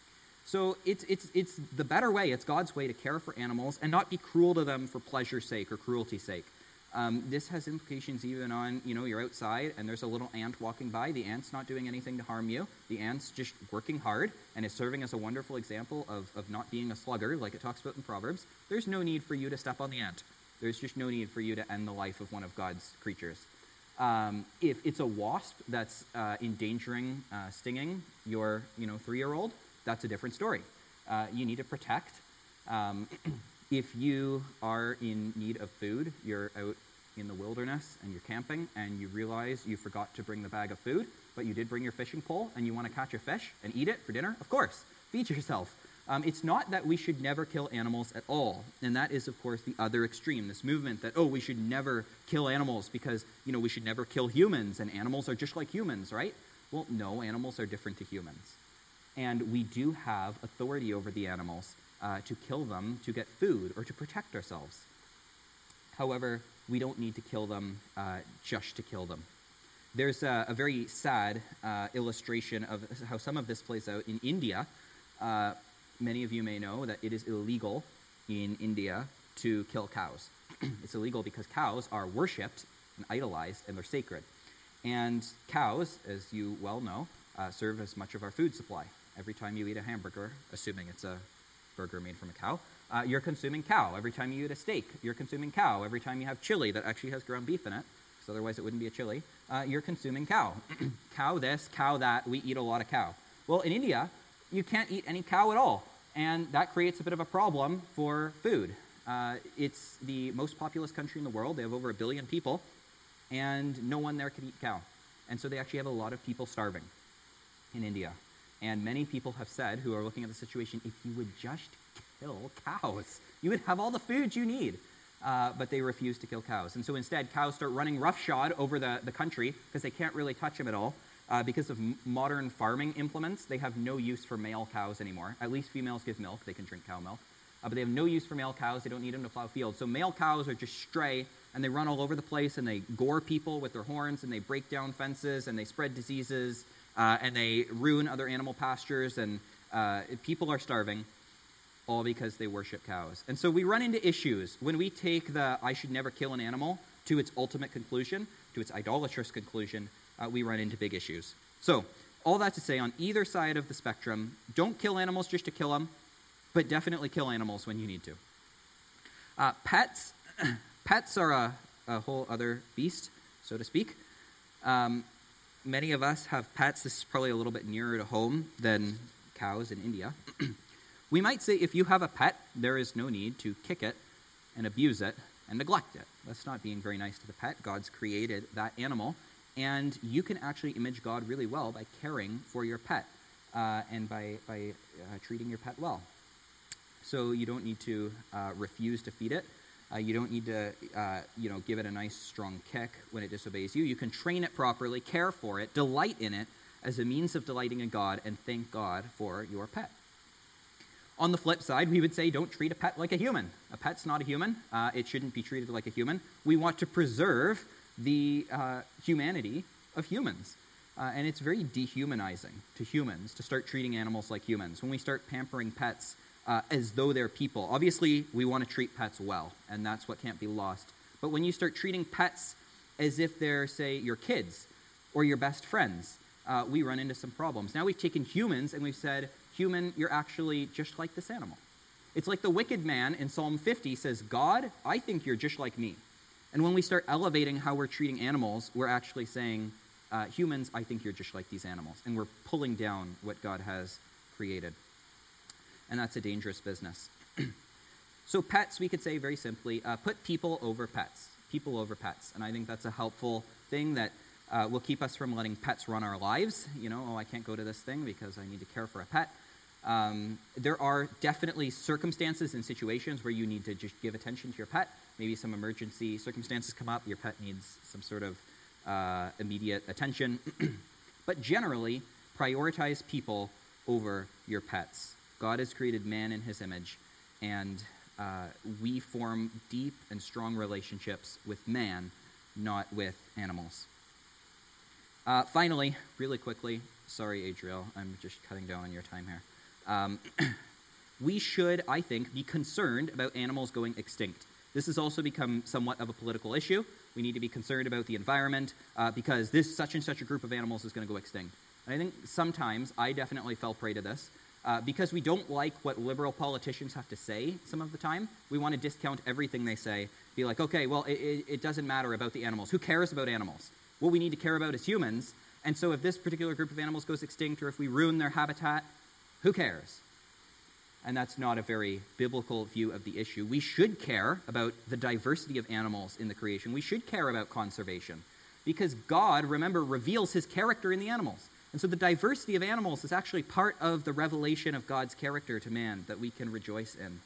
Speaker 1: So it's it's it's the better way, it's God's way to care for animals and not be cruel to them for pleasure's sake or cruelty's sake. Um, this has implications even on, you know, you're outside and there's a little ant walking by. The ant's not doing anything to harm you. The ant's just working hard and is serving as a wonderful example of, of not being a sluggard, like it talks about in Proverbs. There's no need for you to step on the ant. There's just no need for you to end the life of one of God's creatures. Um, if it's a wasp that's uh, endangering, uh, stinging your, you know, three-year-old, that's a different story. Uh, you need to protect. Um, if you are in need of food, you're out in the wilderness and you're camping and you realize you forgot to bring the bag of food, but you did bring your fishing pole and you want to catch a fish and eat it for dinner, of course, feed yourself. Um, it's not that we should never kill animals at all. And that is, of course, the other extreme, this movement that, oh, we should never kill animals because, you know, we should never kill humans and animals are just like humans, right? Well, no, animals are different to humans. And we do have authority over the animals uh, to kill them to get food or to protect ourselves. However, we don't need to kill them uh, just to kill them. There's a, a very sad uh, illustration of how some of this plays out in India. Uh, many of you may know that it is illegal in India to kill cows. It's illegal because cows are worshipped and idolized and they're sacred. And cows, as you well know, uh, serve as much of our food supply. Every time you eat a hamburger, assuming it's a burger made from a cow, uh, you're consuming cow. Every time you eat a steak, you're consuming cow. Every time you have chili that actually has ground beef in it, because otherwise it wouldn't be a chili, uh, you're consuming cow. Cow this, cow that, we eat a lot of cow. Well, in India, you can't eat any cow at all, and that creates a bit of a problem for food. Uh, it's the most populous country in the world. They have over a billion people, and no one there can eat cow. And so they actually have a lot of people starving in India. And many people have said, who are looking at the situation, if you would just kill cows, you would have all the food you need. Uh, but they refuse to kill cows. And so instead, cows start running roughshod over the, the country because they can't really touch them at all. Uh, because of m- modern farming implements, they have no use for male cows anymore. At least females give milk. They can drink cow milk. Uh, but they have no use for male cows. They don't need them to plow fields. So male cows are just stray, and they run all over the place, and they gore people with their horns, and they break down fences, and they spread diseases, Uh, and they ruin other animal pastures, and uh, people are starving, all because they worship cows. And so we run into issues when we take the I should never kill an animal to its ultimate conclusion, to its idolatrous conclusion. Uh, we run into big issues. So, all that to say, on either side of the spectrum, don't kill animals just to kill them, but definitely kill animals when you need to. Uh, pets, pets are a, a whole other beast, so to speak. Um, many of us have pets. This is probably a little bit nearer to home than cows in India. We might say if you have a pet, there is no need to kick it and abuse it and neglect it. That's not being very nice to the pet. God's created that animal, and you can actually image God really well by caring for your pet uh, and by, by uh, treating your pet well. So you don't need to uh, refuse to feed it. Uh, you don't need to, uh, you know, give it a nice strong kick when it disobeys you. You can train it properly, care for it, delight in it as a means of delighting in God, and thank God for your pet. On the flip side, we would say don't treat a pet like a human. A pet's not a human. Uh, it shouldn't be treated like a human. We want to preserve the uh, humanity of humans. Uh, and it's very dehumanizing to humans to start treating animals like humans. When we start pampering pets uh, as though they're people, obviously we want to treat pets well, and that's what can't be lost. But when you start treating pets as if they're, say, your kids or your best friends, uh, we run into some problems. Now we've taken humans and we've said, human, you're actually just like this animal. It's like the wicked man in Psalm fifty says, God, I think you're just like me. And when we start elevating how we're treating animals, we're actually saying, uh, humans, I think you're just like these animals. And we're pulling down what God has created. And that's a dangerous business. So pets, we could say very simply, uh, put people over pets. People over pets. And I think that's a helpful thing that uh, will keep us from letting pets run our lives. You know, oh, I can't go to this thing because I need to care for a pet. Um, there are definitely circumstances and situations where you need to just give attention to your pet. Maybe some emergency circumstances come up. Your pet needs some sort of uh, immediate attention. But generally, prioritize people over your pets. God has created man in his image, and uh, we form deep and strong relationships with man, not with animals. Uh, finally, really quickly, sorry, Adriel, I'm just cutting down on your time here. Um, we should, I think, be concerned about animals going extinct. This has also become somewhat of a political issue. We need to be concerned about the environment uh, because this such and such a group of animals is going to go extinct. And I think sometimes I definitely fell prey to this uh, because we don't like what liberal politicians have to say some of the time. We want to discount everything they say, be like, okay, well, it, it, it doesn't matter about the animals. Who cares about animals? What we need to care about is humans. And so if this particular group of animals goes extinct or if we ruin their habitat, who cares? And that's not a very biblical view of the issue. We should care about the diversity of animals in the creation. We should care about conservation because God, remember, reveals his character in the animals. And so the diversity of animals is actually part of the revelation of God's character to man that we can rejoice in.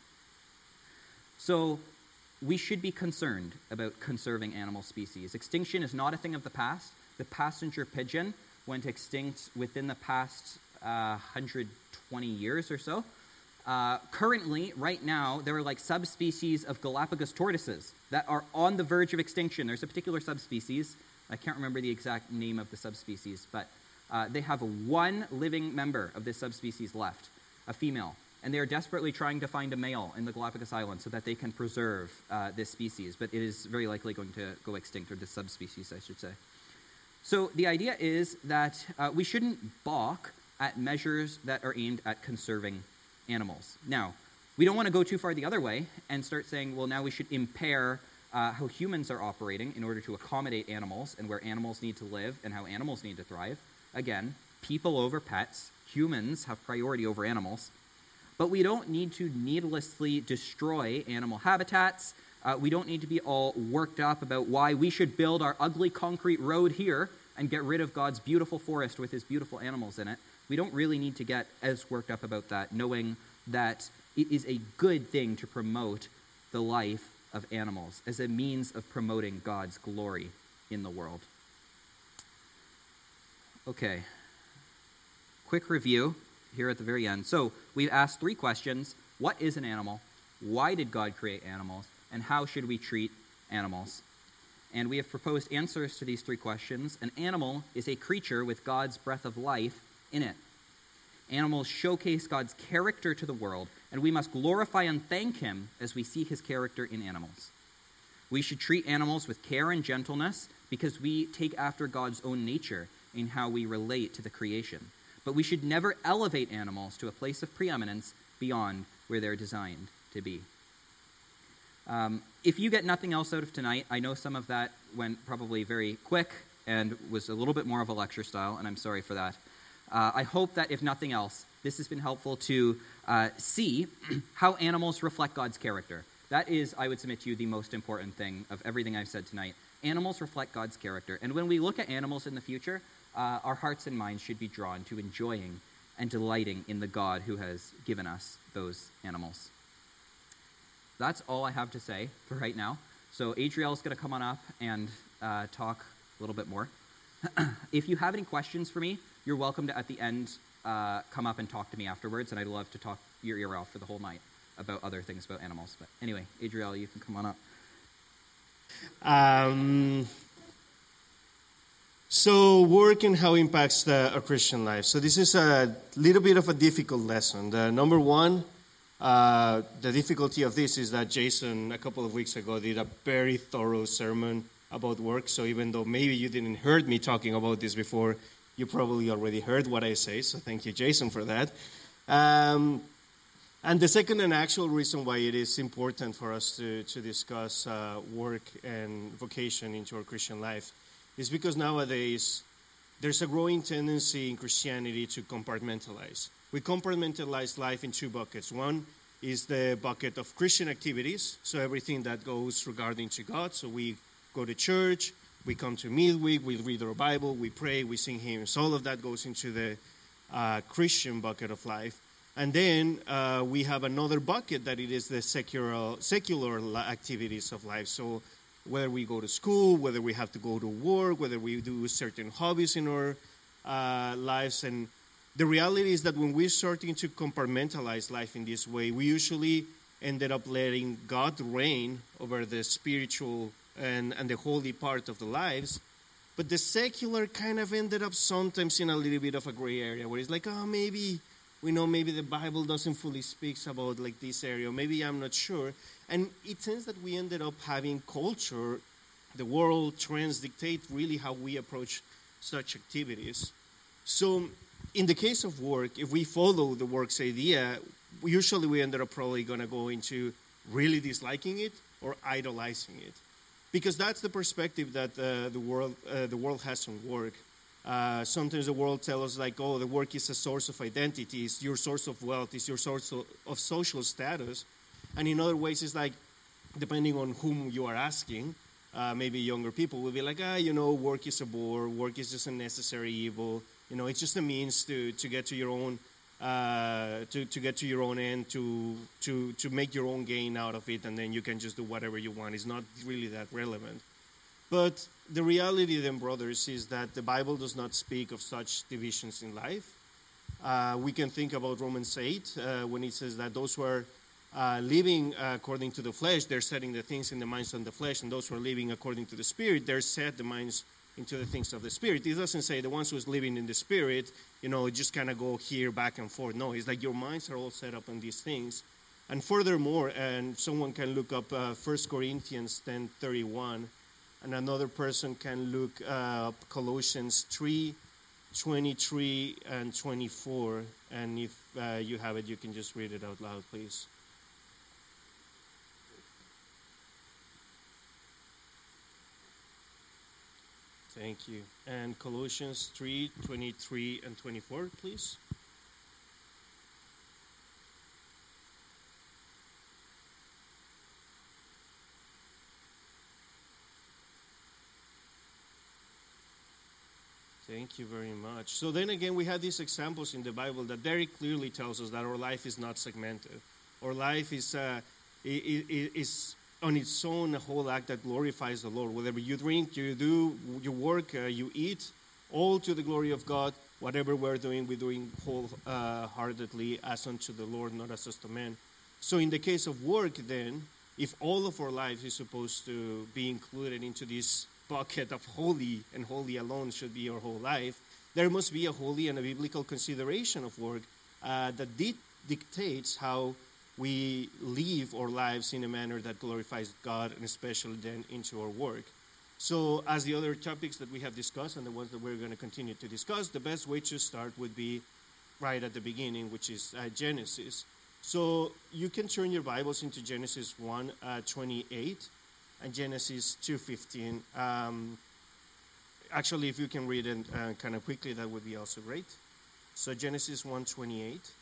Speaker 1: So we should be concerned about conserving animal species. Extinction is not a thing of the past. The passenger pigeon went extinct within the past uh, one hundred twenty years or so. Uh, currently, right now, there are like subspecies of Galapagos tortoises that are on the verge of extinction. There's a particular subspecies. I can't remember the exact name of the subspecies, but uh, they have one living member of this subspecies left, a female. And they are desperately trying to find a male in the Galapagos Islands so that they can preserve uh, this species. But it is very likely going to go extinct, or this subspecies, I should say. So the idea is that uh, we shouldn't balk at measures that are aimed at conserving animals. Now, we don't want to go too far the other way and start saying, well, now we should impair uh, how humans are operating in order to accommodate animals and where animals need to live and how animals need to thrive. Again, people over pets. Humans have priority over animals. But we don't need to needlessly destroy animal habitats. Uh, we don't need to be all worked up about why we should build our ugly concrete road here and get rid of God's beautiful forest with his beautiful animals in it. We don't really need to get as worked up about that, knowing that it is a good thing to promote the life of animals as a means of promoting God's glory in the world. Okay. Quick review here at the very end. So we've asked three questions. What is an animal? Why did God create animals? And how should we treat animals? And we have proposed answers to these three questions. An animal is a creature with God's breath of life in it. Animals showcase God's character to the world, and we must glorify and thank him as we see his character in animals. We should treat animals with care and gentleness because we take after God's own nature. in how we relate to the creation. But we should never elevate animals to a place of preeminence beyond where they're designed to be. Um, if you get nothing else out of tonight, I know some of that went probably very quick and was a little bit more of a lecture style, and I'm sorry for that. Uh, I hope that if nothing else, this has been helpful to uh, see how animals reflect God's character. That is, I would submit to you, the most important thing of everything I've said tonight. Animals reflect God's character. And when we look at animals in the future, uh, our hearts and minds should be drawn to enjoying and delighting in the God who has given us those animals. That's all I have to say for right now. So Adriel is going to come on up and uh, talk a little bit more. If you have any questions for me, you're welcome to, at the end, uh, come up and talk to me afterwards, and I'd love to talk your ear off for the whole night about other things about animals. But anyway, Adriel, you can come on up.
Speaker 3: Um, so work and how it impacts the, a Christian life. So this is a little bit of a difficult lesson. The number one, uh, the difficulty of this is that Jason, a couple of weeks ago, did a very thorough sermon about work. So even though maybe you didn't heard me talking about this before, you probably already heard what I say. So thank you, Jason, for that. Um, And the second and actual reason why it is important for us to, to discuss uh, work and vocation into our Christian life is because nowadays there's a growing tendency in Christianity to compartmentalize. We compartmentalize life in two buckets. One is the bucket of Christian activities, so everything that goes regarding to God. So we go to church, we come to midweek, we read our Bible, we pray, we sing hymns. All of that goes into the uh, Christian bucket of life. And then uh, we have another bucket that it is the secular, secular activities of life. So whether we go to school, whether we have to go to work, whether we do certain hobbies in our uh, lives. And the reality is that when we're starting to compartmentalize life in this way, we usually ended up letting God reign over the spiritual and, and the holy part of the lives. But the secular kind of ended up sometimes in a little bit of a gray area where it's like, oh, maybe... We know maybe the Bible doesn't fully speak about like this area. Maybe I'm not sure. And it tends that we ended up having culture, the world, trends dictate really how we approach such activities. So in the case of work, if we follow the work's idea, usually we ended up probably going to go into really disliking it or idolizing it. Because that's the perspective that uh, the world uh, the world has on work. Uh, sometimes the world tells us like, oh, the work is a source of identity, it's your source of wealth, it's your source of, of social status. And in other ways, it's like, depending on whom you are asking, uh, maybe younger people will be like, ah, you know, work is a bore, work is just a necessary evil. You know, it's just a means to, to get to your own, uh, to, to get to your own end, to, to, to make your own gain out of it, and then you can just do whatever you want. It's not really that relevant. But the reality then, brothers, is that the Bible does not speak of such divisions in life. Uh, we can think about Romans eight uh, when it says that those who are uh, living uh, according to the flesh, they're setting the things in the minds of the flesh, and those who are living according to the Spirit, they're set the minds into the things of the Spirit. It doesn't say the ones who's living in the Spirit, you know, just kind of go here, back and forth. No, it's like your minds are all set up on these things. And furthermore, and someone can look up uh, First Corinthians ten thirty-one, and another person can look up Colossians three twenty-three and twenty-four. And if uh, you have it, you can just read it out loud, please. Thank you. And Colossians three twenty-three and twenty-four, please. Thank you very much. So then again, we have these examples in the Bible that very clearly tells us that our life is not segmented. Our life is uh, is on its own a whole act that glorifies the Lord. Whatever you drink, you do, you work, uh, you eat, all to the glory of God. Whatever we're doing, we're doing wholeheartedly as unto the Lord, not as unto men. So in the case of work then, if all of our lives is supposed to be included into this bucket of holy, and holy alone should be our whole life, there must be a holy and a biblical consideration of work uh, that di- dictates how we live our lives in a manner that glorifies God, and especially then into our work. So as the other topics that we have discussed and the ones that we're going to continue to discuss, the best way to start would be right at the beginning, which is uh, Genesis. So you can turn your Bibles into Genesis one twenty-eight and Genesis two fifteen. Um, actually, if you can read it uh, kind of quickly, that would be also great. So Genesis one twenty-eight.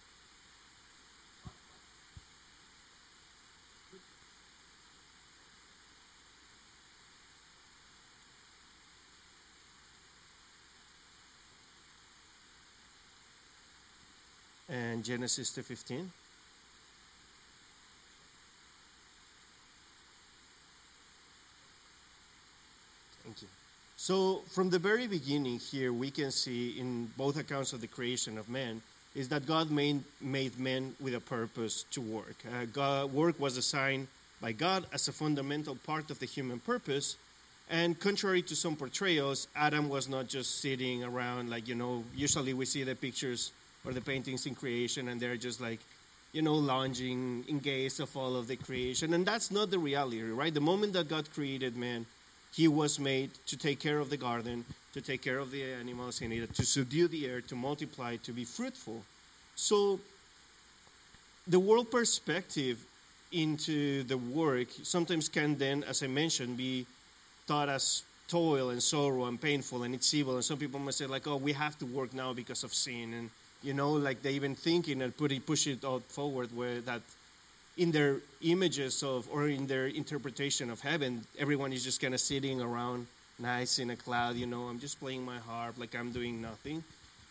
Speaker 3: And Genesis two fifteen. Thank you. So from the very beginning here, we can see in both accounts of the creation of man is that God made, made man with a purpose to work. Uh, God, work was assigned by God as a fundamental part of the human purpose. And contrary to some portrayals, Adam was not just sitting around like, you know, usually we see the pictures or the paintings in creation and they're just like, you know, lounging in gaze of all of the creation. And that's not the reality, right? The moment that God created man, he was made to take care of the garden, to take care of the animals in it, to subdue the earth, to multiply, to be fruitful. So the world perspective into the work sometimes can then, as I mentioned, be thought as toil and sorrow and painful and it's evil. And some people might say like, oh, we have to work now because of sin. And, you know, like they even thinking and put it, push it out forward where that in their images of, or in their interpretation of heaven, everyone is just kind of sitting around nice in a cloud, you know, I'm just playing my harp like I'm doing nothing.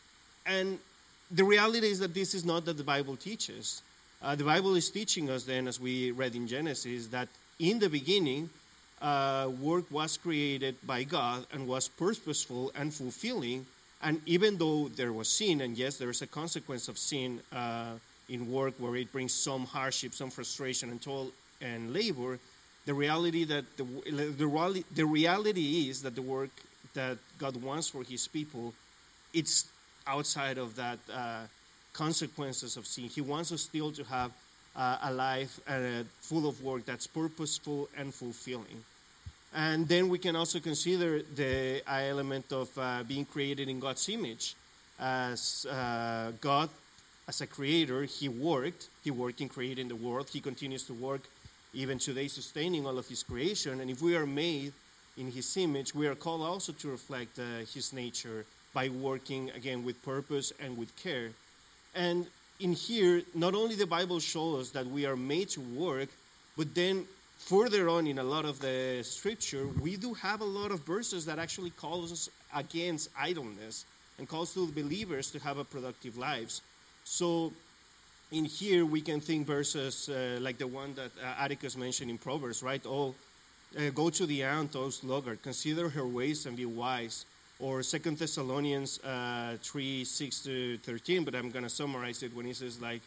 Speaker 3: And the reality is that this is not that the Bible teaches. Uh, the Bible is teaching us then, as we read in Genesis, that in the beginning, uh, work was created by God and was purposeful and fulfilling. And even though there was sin, and yes, there is a consequence of sin, uh, in work where it brings some hardship, some frustration and toil and labor, the reality that the, the, the reality is that the work that God wants for his people, it's outside of that uh, consequences of sin. He wants us still to have uh, a life uh, full of work that's purposeful and fulfilling. And then we can also consider the uh, element of uh, being created in God's image. As uh, God, as a creator, he worked. He worked in creating the world. He continues to work even today, sustaining all of his creation. And if we are made in his image, we are called also to reflect uh, his nature by working, again, with purpose and with care. And in here, not only the Bible shows us that we are made to work, but then further on in a lot of the scripture, we do have a lot of verses that actually calls us against idleness and calls to believers to have a productive lives. So in here, we can think verses uh, like the one that uh, Atticus mentioned in Proverbs, right? Oh, uh, go to the ant, O sluggard, consider her ways and be wise. Or Second Thessalonians uh, three, six to thirteen, but I'm going to summarize it when he says like,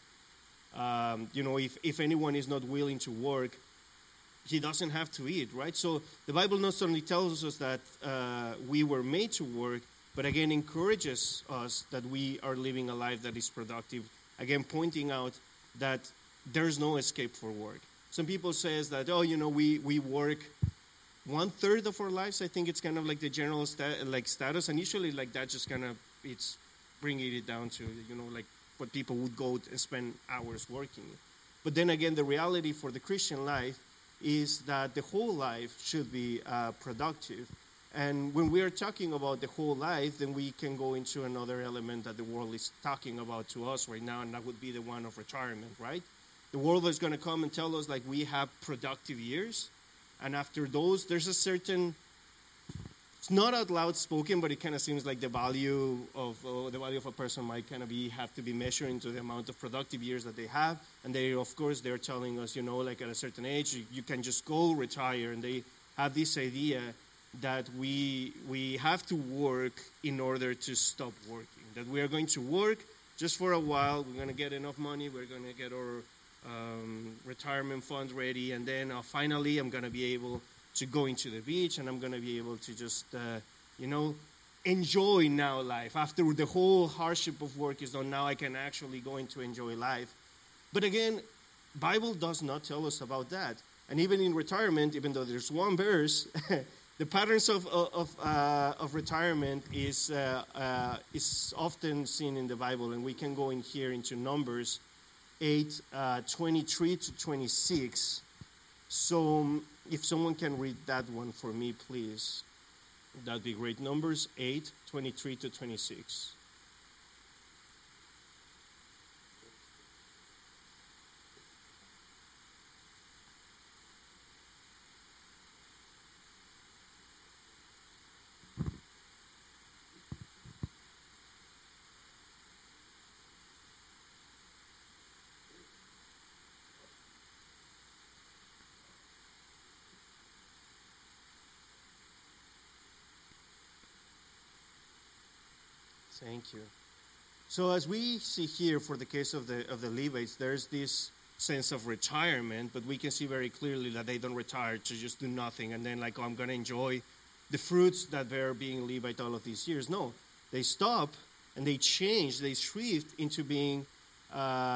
Speaker 3: um, you know, if, if anyone is not willing to work, he doesn't have to eat, right? So the Bible not only tells us that uh, we were made to work, but again encourages us that we are living a life that is productive. Again, pointing out that there's no escape for work. Some people says that, oh, you know, we, we work one third of our lives. I think it's kind of like the general sta- like status, and usually like that just kind of it's bringing it down to, you know, like what people would go and spend hours working. But then again, the reality for the Christian life is that the whole life should be uh, productive. And when we are talking about the whole life, then we can go into another element that the world is talking about to us right now, and that would be the one of retirement, right? The world is going to come and tell us like we have productive years, and after those, there's a certain, it's not out loud spoken, but it kind of seems like the value of uh, the value of a person might kind of be have to be measured into the amount of productive years that they have. And they, of course, they're telling us, you know, like at a certain age, you, you can just go retire, and they have this idea that we we have to work in order to stop working, that we are going to work just for a while, we're going to get enough money, we're going to get our um, retirement funds ready, and then uh, finally I'm going to be able to go into the beach, and I'm going to be able to just, uh, you know, enjoy now life. After the whole hardship of work is done, now I can actually go into enjoy life. But again, Bible does not tell us about that. And even in retirement, even though there's one verse the patterns of of uh, of retirement is uh, uh, is often seen in the Bible, and we can go in here into Numbers eight uh, twenty-three to twenty-six. So, um, if someone can read that one for me, please, that'd be great. Numbers eight twenty-three to twenty-six. Thank you. So as we see here for the case of the of the Levites, there's this sense of retirement, but we can see very clearly that they don't retire to just do nothing and then like, oh, I'm going to enjoy the fruits that they're being Levite all of these years. No, they stop and they change, they shift into being, uh,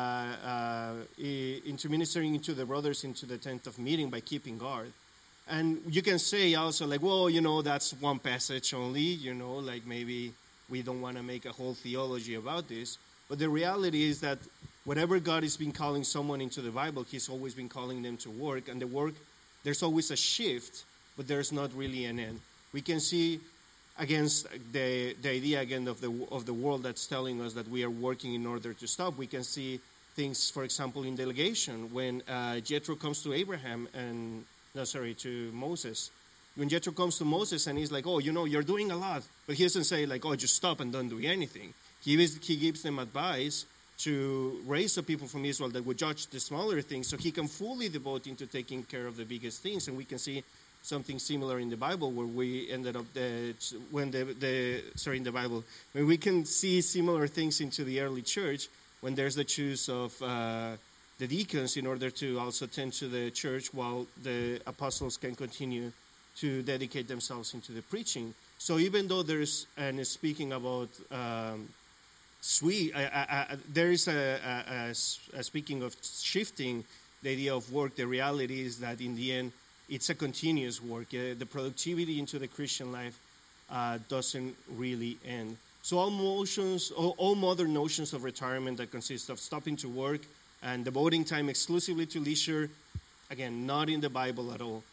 Speaker 3: uh, into ministering into the brothers into the tent of meeting by keeping guard. And you can say also like, well, you know, that's one passage only, you know, like maybe we don't want to make a whole theology about this. But the reality is that whatever God has been calling someone into the Bible, he's always been calling them to work. And the work, there's always a shift, but there's not really an end. We can see against the, the idea again of the, of the world that's telling us that we are working in order to stop. We can see things, for example, in delegation. When uh, Jethro comes to Abraham and, no, sorry, to Moses. When Jethro comes to Moses and he's like, oh, you know, you're doing a lot. But he doesn't say like, oh, just stop and don't do anything. He, is, he gives them advice to raise the people from Israel that would judge the smaller things so he can fully devote into taking care of the biggest things. And we can see something similar in the Bible where we ended up, the, when the, the, sorry, in the Bible, when we can see similar things into the early church when there's the choice of uh, the deacons in order to also tend to the church while the apostles can continue to dedicate themselves into the preaching. So even though there's, and speaking about um, sweet, I, I, I, there is a, a, a, a, speaking of shifting the idea of work, the reality is that in the end, it's a continuous work. Uh, the productivity into the Christian life uh, doesn't really end. So all motions, all, all modern notions of retirement that consist of stopping to work and devoting time exclusively to leisure, again, not in the Bible at all.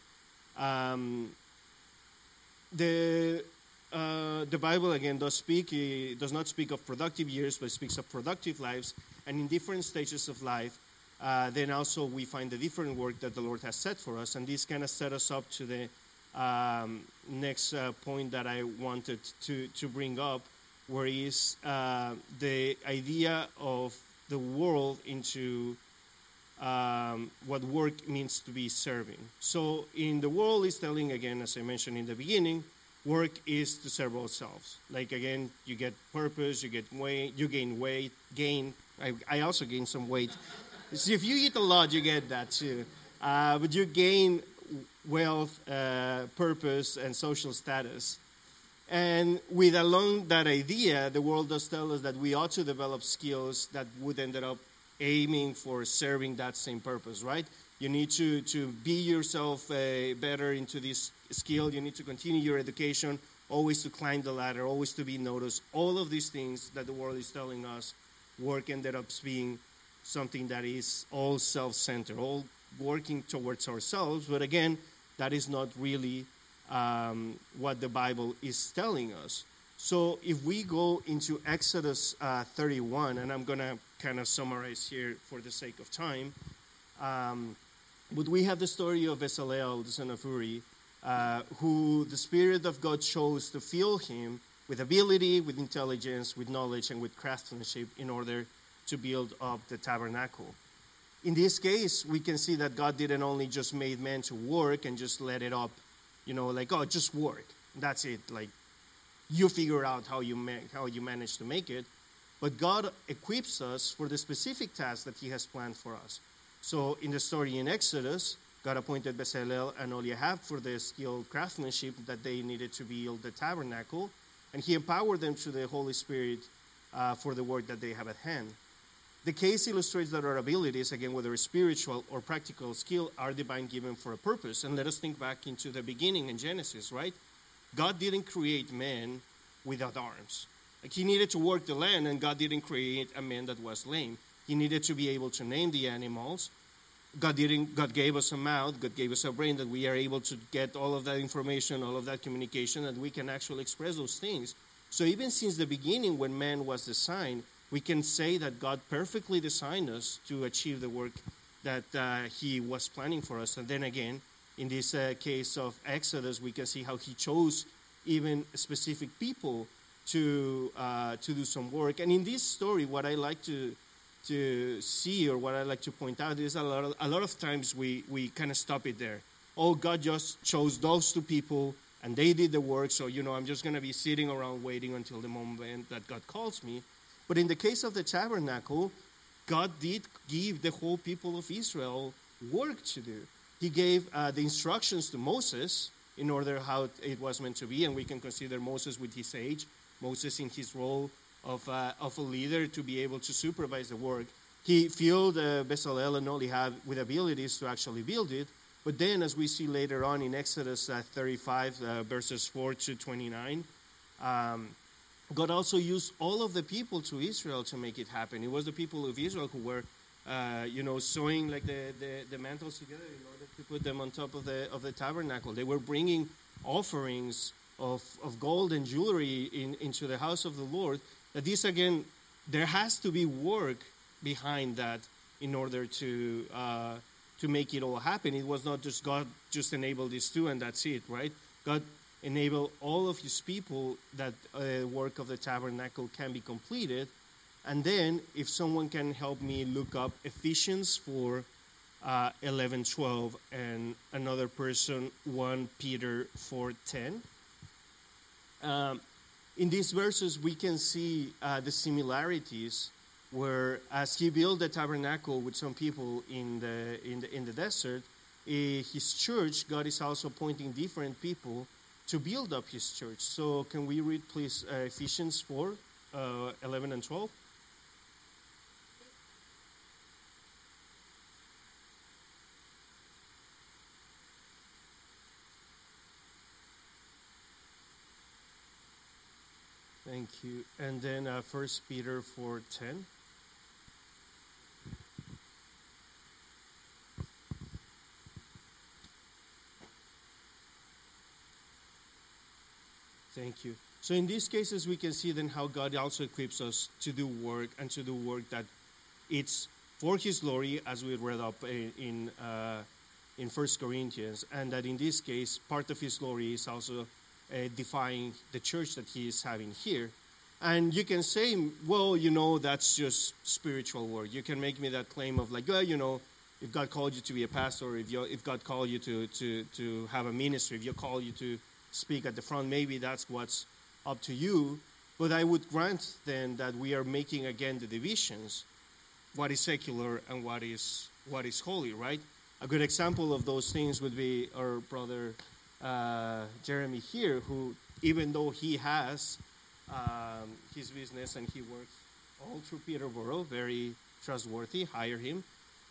Speaker 3: Um, the uh, the Bible again does speak it does not speak of productive years, but speaks of productive lives, and in different stages of life. Uh, then also we find the different work that the Lord has set for us, and this kind of set us up to the um, next uh, point that I wanted to to bring up, where is uh, the idea of the world into Um, what work means to be serving. So in the world is telling, again, as I mentioned in the beginning, work is to serve ourselves. Like, again, you get purpose, you get weight, you gain weight, gain. I, I also gain some weight. So if you eat a lot, you get that too. Uh, but you gain wealth, uh, purpose, and social status. And with along that idea, the world does tell us that we ought to develop skills that would end up aiming for serving that same purpose, right? You need to, to be yourself uh, better into this skill. You need to continue your education, always to climb the ladder, always to be noticed. All of these things that the world is telling us, work ended up being something that is all self-centered, all working towards ourselves. But again, that is not really um, what the Bible is telling us. So if we go into Exodus uh, thirty-one, and I'm going to kind of summarize here for the sake of time, um, but we have the story of Bezalel, the son of Uri, uh, who the Spirit of God chose to fill him with ability, with intelligence, with knowledge, and with craftsmanship in order to build up the tabernacle. In this case, we can see that God didn't only just made man to work and just let it up, you know, like, oh, just work. That's it, like, you figure out how you ma- how you manage to make it. But God equips us for the specific task that he has planned for us. So in the story in Exodus, God appointed Bezalel and Oliahab for the skilled craftsmanship that they needed to build the tabernacle. And he empowered them through the Holy Spirit uh, for the work that they have at hand. The case illustrates that our abilities, again, whether spiritual or practical skill, are divine given for a purpose. And let us think back into the beginning in Genesis, right? God didn't create man without arms. Like, he needed to work the land, and God didn't create a man that was lame. He needed to be able to name the animals. God didn't. God gave us a mouth. God gave us a brain that we are able to get all of that information, all of that communication, and we can actually express those things. So even since the beginning, when man was designed, we can say that God perfectly designed us to achieve the work that uh, he was planning for us. And then again, in this uh, case of Exodus, we can see how he chose even specific people to uh, to do some work. And in this story, what I like to to see, or what I like to point out, is a lot of, a lot of times we, we kind of stop it there. Oh, God just chose those two people, and they did the work, so, you know, I'm just going to be sitting around waiting until the moment that God calls me. But in the case of the tabernacle, God did give the whole people of Israel work to do. He gave uh, the instructions to Moses in order how it was meant to be, and we can consider Moses with his age, Moses in his role of, uh, of a leader to be able to supervise the work. He filled uh, Bezalel and Oliab with abilities to actually build it, but then, as we see later on in Exodus uh, thirty-five, uh, verses four to twenty-nine, um, God also used all of the people to Israel to make it happen. It was the people of Israel who were, uh, you know, sewing like the, the, the mantles together in order to put them on top of the of the tabernacle. They were bringing offerings of, of gold and jewelry in, into the house of the Lord. That this, again, there has to be work behind that in order to uh, to make it all happen. It was not just God just enabled these two and that's it, right? God enabled all of his people that uh, work of the tabernacle can be completed. And then, if someone can help me look up Ephesians four, uh, eleven, twelve, and another person, First Peter four, ten. Um, In these verses, we can see uh, the similarities where, as he built the tabernacle with some people in the in the in the desert, uh, his church, God is also appointing different people to build up his church. So, can we read, please, uh, Ephesians four, uh, eleven and twelve? Thank you. And then uh, First Peter four ten. Thank you. So in these cases, we can see then how God also equips us to do work, and to do work that it's for his glory, as we read up in in, uh, in First Corinthians, and that in this case, part of his glory is also Uh, defying the church that he is having here. And you can say, well, you know, that's just spiritual work. You can make me that claim of like, well, you know, if God called you to be a pastor, if you if God called you to, to, to have a ministry, if you call you to speak at the front, maybe that's what's up to you. But I would grant then that we are making again the divisions, what is secular and what is what is holy, right? A good example of those things would be our brother Uh, Jeremy here, who, even though he has um, his business and he works all through Peterborough, very trustworthy, hire him.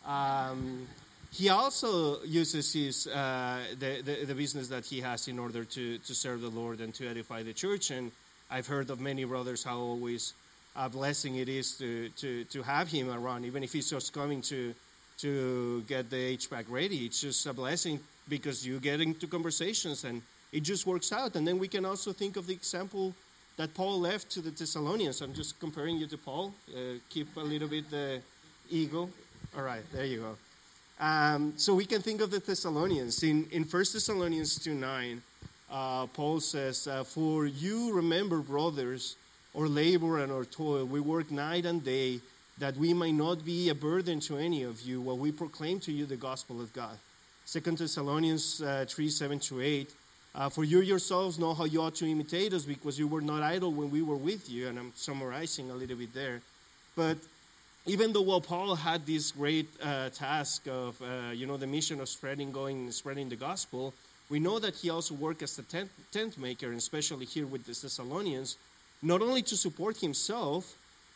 Speaker 3: Um, he also uses his uh, the, the the business that he has in order to to serve the Lord and to edify the church. And I've heard of many brothers how always a blessing it is to to to have him around, even if he's just coming to to get the H V A C ready. It's just a blessing, because you get into conversations and it just works out. And then we can also think of the example that Paul left to the Thessalonians. I'm just comparing you to Paul. Uh, keep a little bit the ego. All right, there you go. Um, so we can think of the Thessalonians. In, in First Thessalonians two nine, uh, Paul says, uh, for you remember, brothers, our labor and our toil. We work night and day, that we might not be a burden to any of you while we proclaim to you the gospel of God. Second Thessalonians uh, three, seven to eight. Uh, for you yourselves know how you ought to imitate us, because you were not idle when we were with you. And I'm summarizing a little bit there. But even though while Paul had this great uh, task of, uh, you know, the mission of spreading, going, spreading the gospel, we know that he also worked as a tent, tent maker, and especially here with the Thessalonians, not only to support himself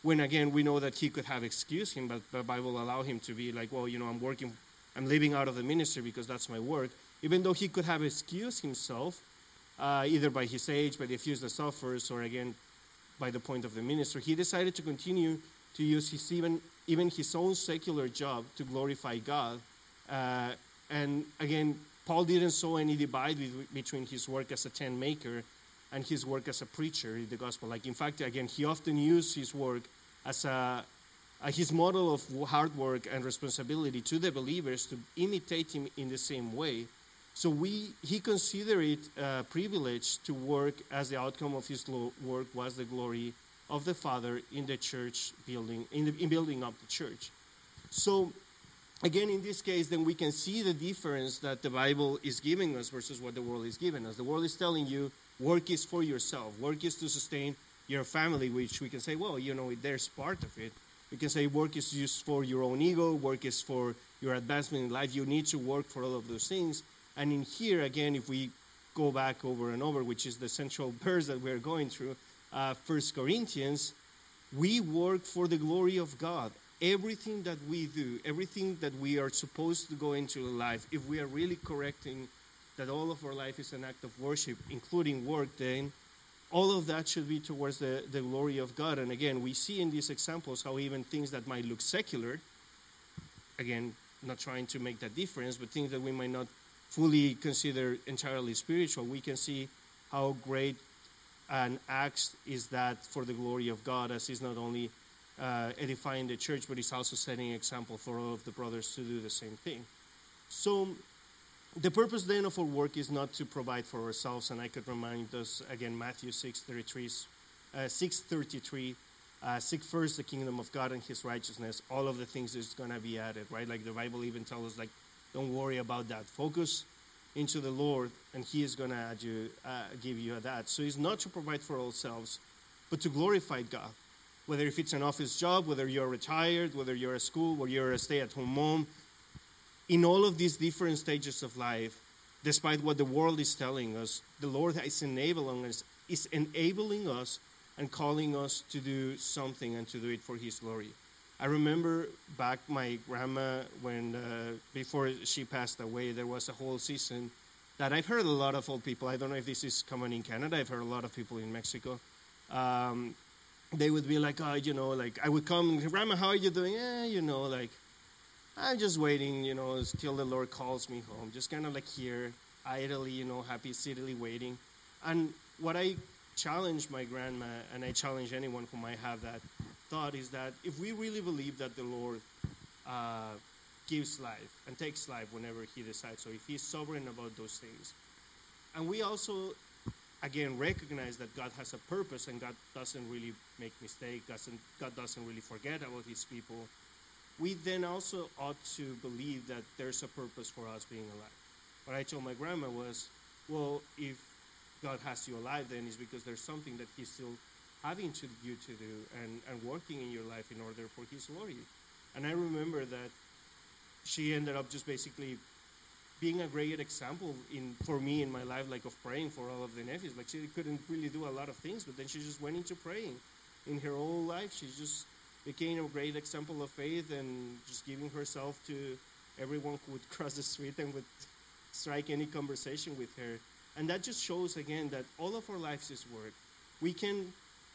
Speaker 3: when again we know that he could have excused him, but the Bible allow him to be like, well, you know, I'm working, I'm living out of the ministry because that's my work. Even though he could have excused himself, uh, either by his age, by the few that suffers, or again by the point of the ministry, he decided to continue to use his even even his own secular job to glorify God. Uh, and again, Paul didn't saw any divide with, between his work as a tent maker and his work as a preacher in the gospel. Like, in fact, again, he often used his work as a, a his model of hard work and responsibility to the believers to imitate him in the same way. So we he considered it a privilege to work as the outcome of his lo- work was the glory of the Father in the church building, in, the, in building up the church. So again, in this case, then we can see the difference that the Bible is giving us versus what the world is giving us. The world is telling you work is for yourself. Work is to sustain your family, which we can say, well, you know, there's part of it. We can say work is just for your own ego. Work is for your advancement in life. You need to work for all of those things. And in here, again, if we go back over and over, which is the central verse that we're going through, uh, First Corinthians, we work for the glory of God. Everything that we do, everything that we are supposed to go into life, if we are really correcting that all of our life is an act of worship, including work, then all of that should be towards the, the glory of God. And again, we see in these examples how even things that might look secular, again, not trying to make that difference, but things that we might not fully consider entirely spiritual, we can see how great an act is that for the glory of God, as is not only uh, edifying the church, but it's also setting an example for all of the brothers to do the same thing. So the purpose then of our work is not to provide for ourselves, and I could remind us again, Matthew six thirty-three, uh, six thirty-three, uh, seek first the kingdom of God and his righteousness, all of the things is going to be added, right? Like the Bible even tells us, like, don't worry about that. Focus into the Lord, and he is going to add you, uh, give you that. So it's not to provide for ourselves, but to glorify God. Whether if it's an office job, whether you're retired, whether you're at school, whether you're a stay-at-home mom, in all of these different stages of life, despite what the world is telling us, the Lord is enabling us, is enabling us and calling us to do something and to do it for his glory. I remember back my grandma, when uh, before she passed away, there was a whole season that I've heard a lot of old people. I don't know if this is common in Canada. I've heard a lot of people in Mexico. Um, they would be like, oh, you know, like I would come, Grandma, how are you doing? Eh, you know, like I'm just waiting, you know, till the Lord calls me home. Just kind of like here, idly, you know, happy, seatedly waiting. And what I challenge my grandma, and I challenge anyone who might have that thought, is that if we really believe that the Lord uh, gives life and takes life whenever he decides, so if he's sovereign about those things, and we also, again, recognize that God has a purpose and God doesn't really make mistakes, doesn't, God doesn't really forget about his people, we then also ought to believe that there's a purpose for us being alive. What I told my grandma was, well, if God has you alive, then it's because there's something that he's still having to you to do and, and working in your life in order for his glory. And I remember that she ended up just basically being a great example in for me in my life, like of praying for all of the nephews. Like she couldn't really do a lot of things, but then she just went into praying. In her whole life, she just became a great example of faith and just giving herself to everyone who would cross the street and would strike any conversation with her. And that just shows again that all of our lives is work. We can,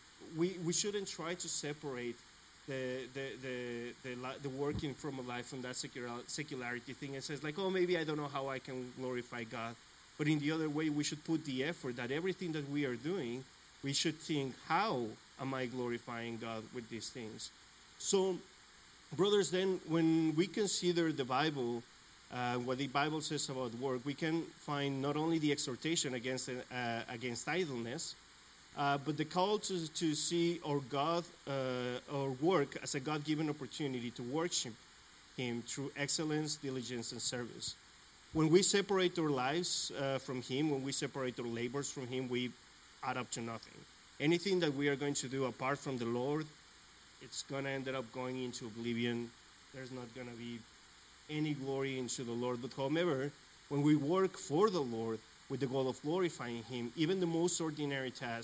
Speaker 3: we we shouldn't try to separate the the the the, the working from a life from that secular, secularity thing. It says like, oh, maybe I don't know how I can glorify God. But in the other way, we should put the effort that everything that we are doing, we should think, how am I glorifying God with these things? So, brothers, then when we consider the Bible, uh, what the Bible says about work, we can find not only the exhortation against uh, against idleness, uh, but the call to, to see our God, uh, our work as a God-given opportunity to worship Him through excellence, diligence, and service. When we separate our lives uh, from Him, when we separate our labors from Him, we add up to nothing. Anything that we are going to do apart from the Lord, it's going to end up going into oblivion. There's not going to be any glory into the Lord. But however, when we work for the Lord with the goal of glorifying Him, even the most ordinary task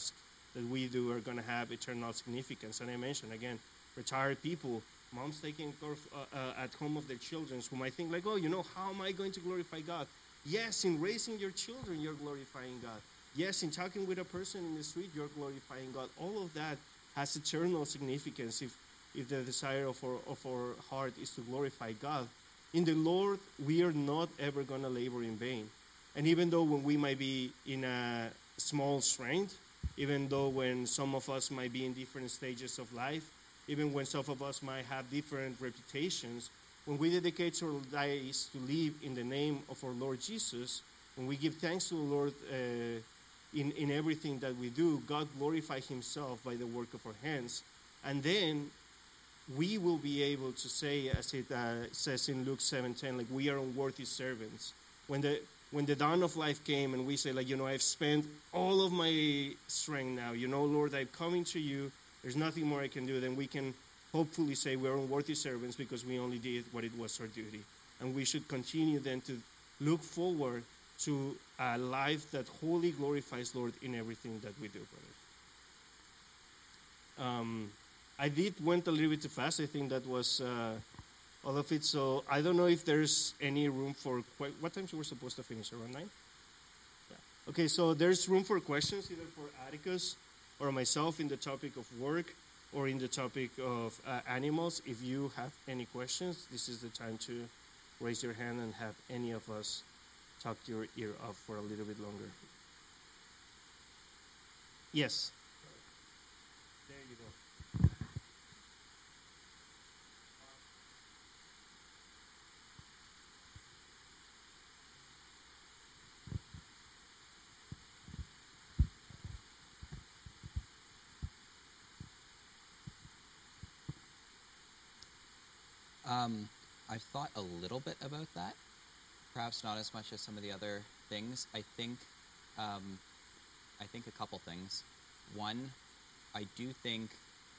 Speaker 3: that we do are going to have eternal significance. And I mentioned, again, retired people, moms taking care of, uh, uh, at home of their children who might think like, oh, you know, how am I going to glorify God? Yes, in raising your children, you're glorifying God. Yes, in talking with a person in the street, you're glorifying God. All of that has eternal significance if, if the desire of our, of our heart is to glorify God. In the Lord, we are not ever going to labor in vain. And even though when we might be in a small strength, even though when some of us might be in different stages of life, even when some of us might have different reputations, when we dedicate our lives to live in the name of our Lord Jesus, when we give thanks to the Lord uh, in, in everything that we do, God glorifies himself by the work of our hands. And then we will be able to say, as it uh, says in Luke seven ten, like we are unworthy servants. When the when the dawn of life came and we say, like, you know, I've spent all of my strength now, you know, Lord, I'm coming to you, there's nothing more I can do, then we can hopefully say we're unworthy servants because we only did what it was our duty. And we should continue then to look forward to a life that wholly glorifies Lord in everything that we do, brother. Um, I did went a little bit too fast. I think that was uh, all of it. So I don't know if there's any room for que- what time we were supposed to finish, around nine? Yeah. Okay, so there's room for questions either for Atticus or myself in the topic of work or in the topic of uh, animals. If you have any questions, this is the time to raise your hand and have any of us talk your ear off for a little bit longer. Yes. There you go.
Speaker 1: Um, I've thought a little bit about that. Perhaps not as much as some of the other things. I think, um, I think a couple things. One, I do think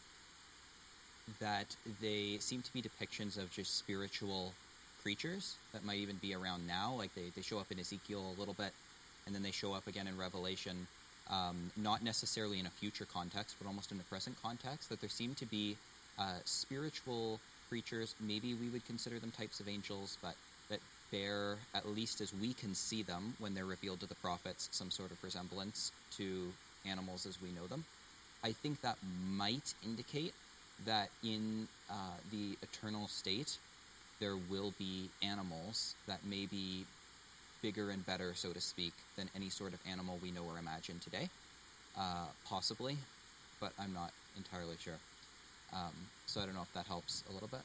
Speaker 1: that they seem to be depictions of just spiritual creatures that might even be around now. Like they, they show up in Ezekiel a little bit, and then they show up again in Revelation, um, not necessarily in a future context, but almost in a present context, that there seem to be uh, spiritual creatures. Maybe we would consider them types of angels, but that bear, at least as we can see them when they're revealed to the prophets, some sort of resemblance to animals as we know them. I think that might indicate that in uh, the eternal state, there will be animals that may be bigger and better, so to speak, than any sort of animal we know or imagine today. Uh, possibly, but I'm not entirely sure. Um, so I don't know if that helps a little bit.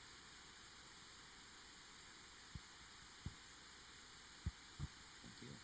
Speaker 1: Thank you.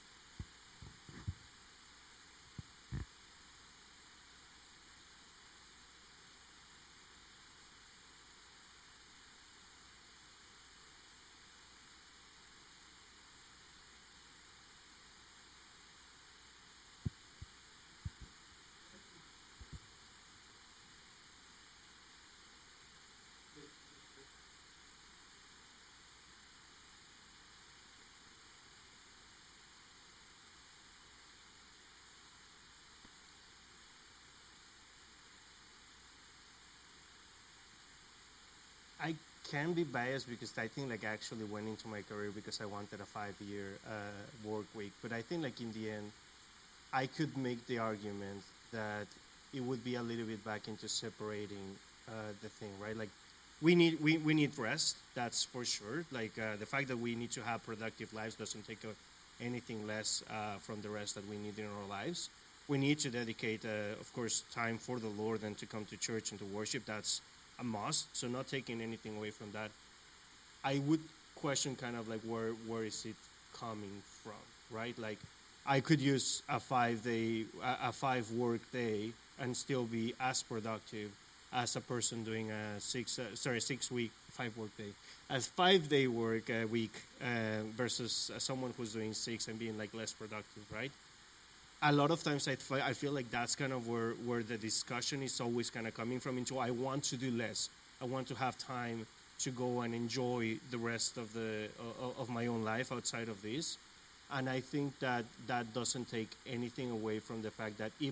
Speaker 3: I can be biased because I think like I actually went into my career because I wanted a five-year uh, work week. But I think like in the end, I could make the argument that it would be a little bit back into separating uh, the thing, right? Like we need we, we need rest, that's for sure. Like uh, the fact that we need to have productive lives doesn't take uh, anything less uh, from the rest that we need in our lives. We need to dedicate, uh, of course, time for the Lord and to come to church and to worship. That's a must, so not taking anything away from that. I would question kind of like where where is it coming from, right? Like I could use a five day a five work day and still be as productive as a person doing a six uh, sorry six week five work day, as five day work a week uh, versus uh, someone who's doing six and being like less productive, right? A lot of times I, f- I feel like that's kind of where, where the discussion is always kind of coming from into I want to do less. I want to have time to go and enjoy the rest of the uh, of my own life outside of this. And I think that that doesn't take anything away from the fact that even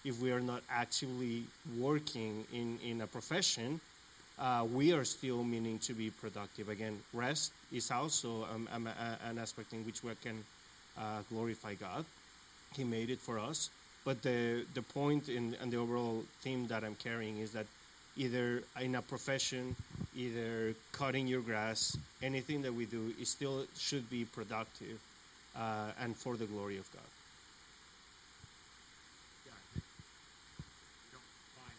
Speaker 3: if we are not actively working in, in a profession, uh, we are still meaning to be productive. Again, rest is also um, um, a- an aspect in which we can uh, glorify God. He made it for us. But the, the point in, and the overall theme that I'm carrying is that either in a profession, either cutting your grass, anything that we do, it still should be productive uh, and for the glory of God.
Speaker 4: Yeah, I think you don't find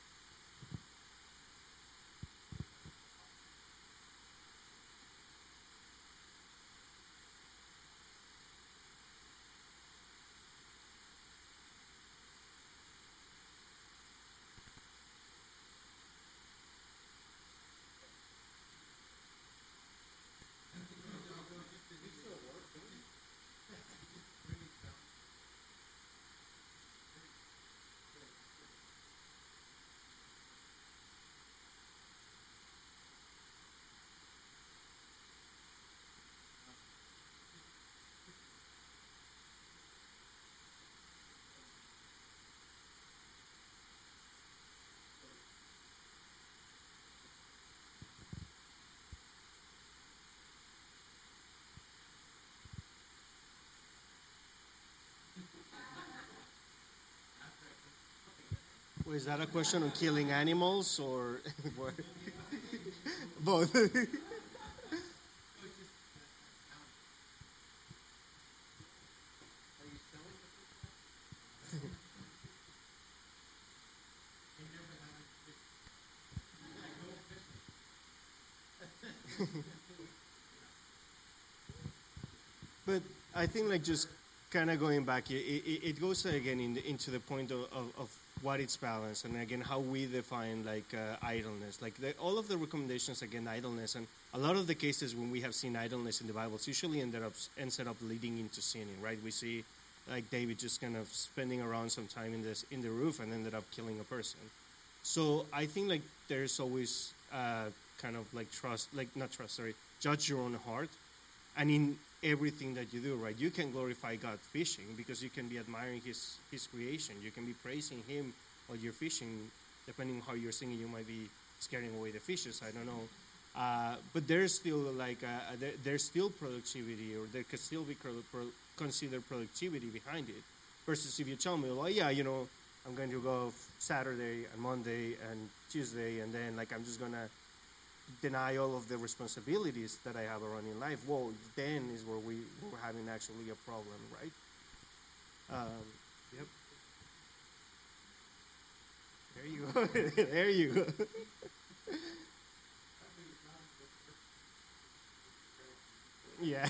Speaker 3: Was that a question on killing animals or what? Both? But I think like just kind of going back, it, it, it goes again in the, into the point of, of, of what it's balance, and again how we define like uh, idleness. Like the, all of the recommendations again idleness, and a lot of the cases when we have seen idleness in the Bible, it's usually ended up ends up leading into sinning, right? We see like David just kind of spending around some time in this in the roof and ended up killing a person. So I think like there's always uh, kind of like trust, like not trust, sorry, judge your own heart, and in everything that you do, right? You can glorify God fishing because you can be admiring His His creation. You can be praising Him while you're fishing. Depending on how you're singing, you might be scaring away the fishes. I don't know, uh, but there's still like uh, there, there's still productivity, or there could still be pro- pro- considered productivity behind it. Versus if you tell me, well, yeah, you know, I'm going to go Saturday and Monday and Tuesday, and then like I'm just gonna deny all of the responsibilities that I have around in life. Well, then is where we we're having actually a problem, right? Um, yep. There you go. There you go. Yeah.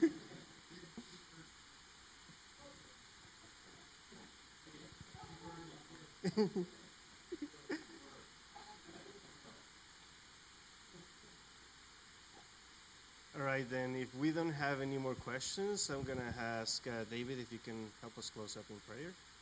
Speaker 3: All right, then, if we don't have any more questions, I'm going to ask uh, David if you can help us close up in prayer.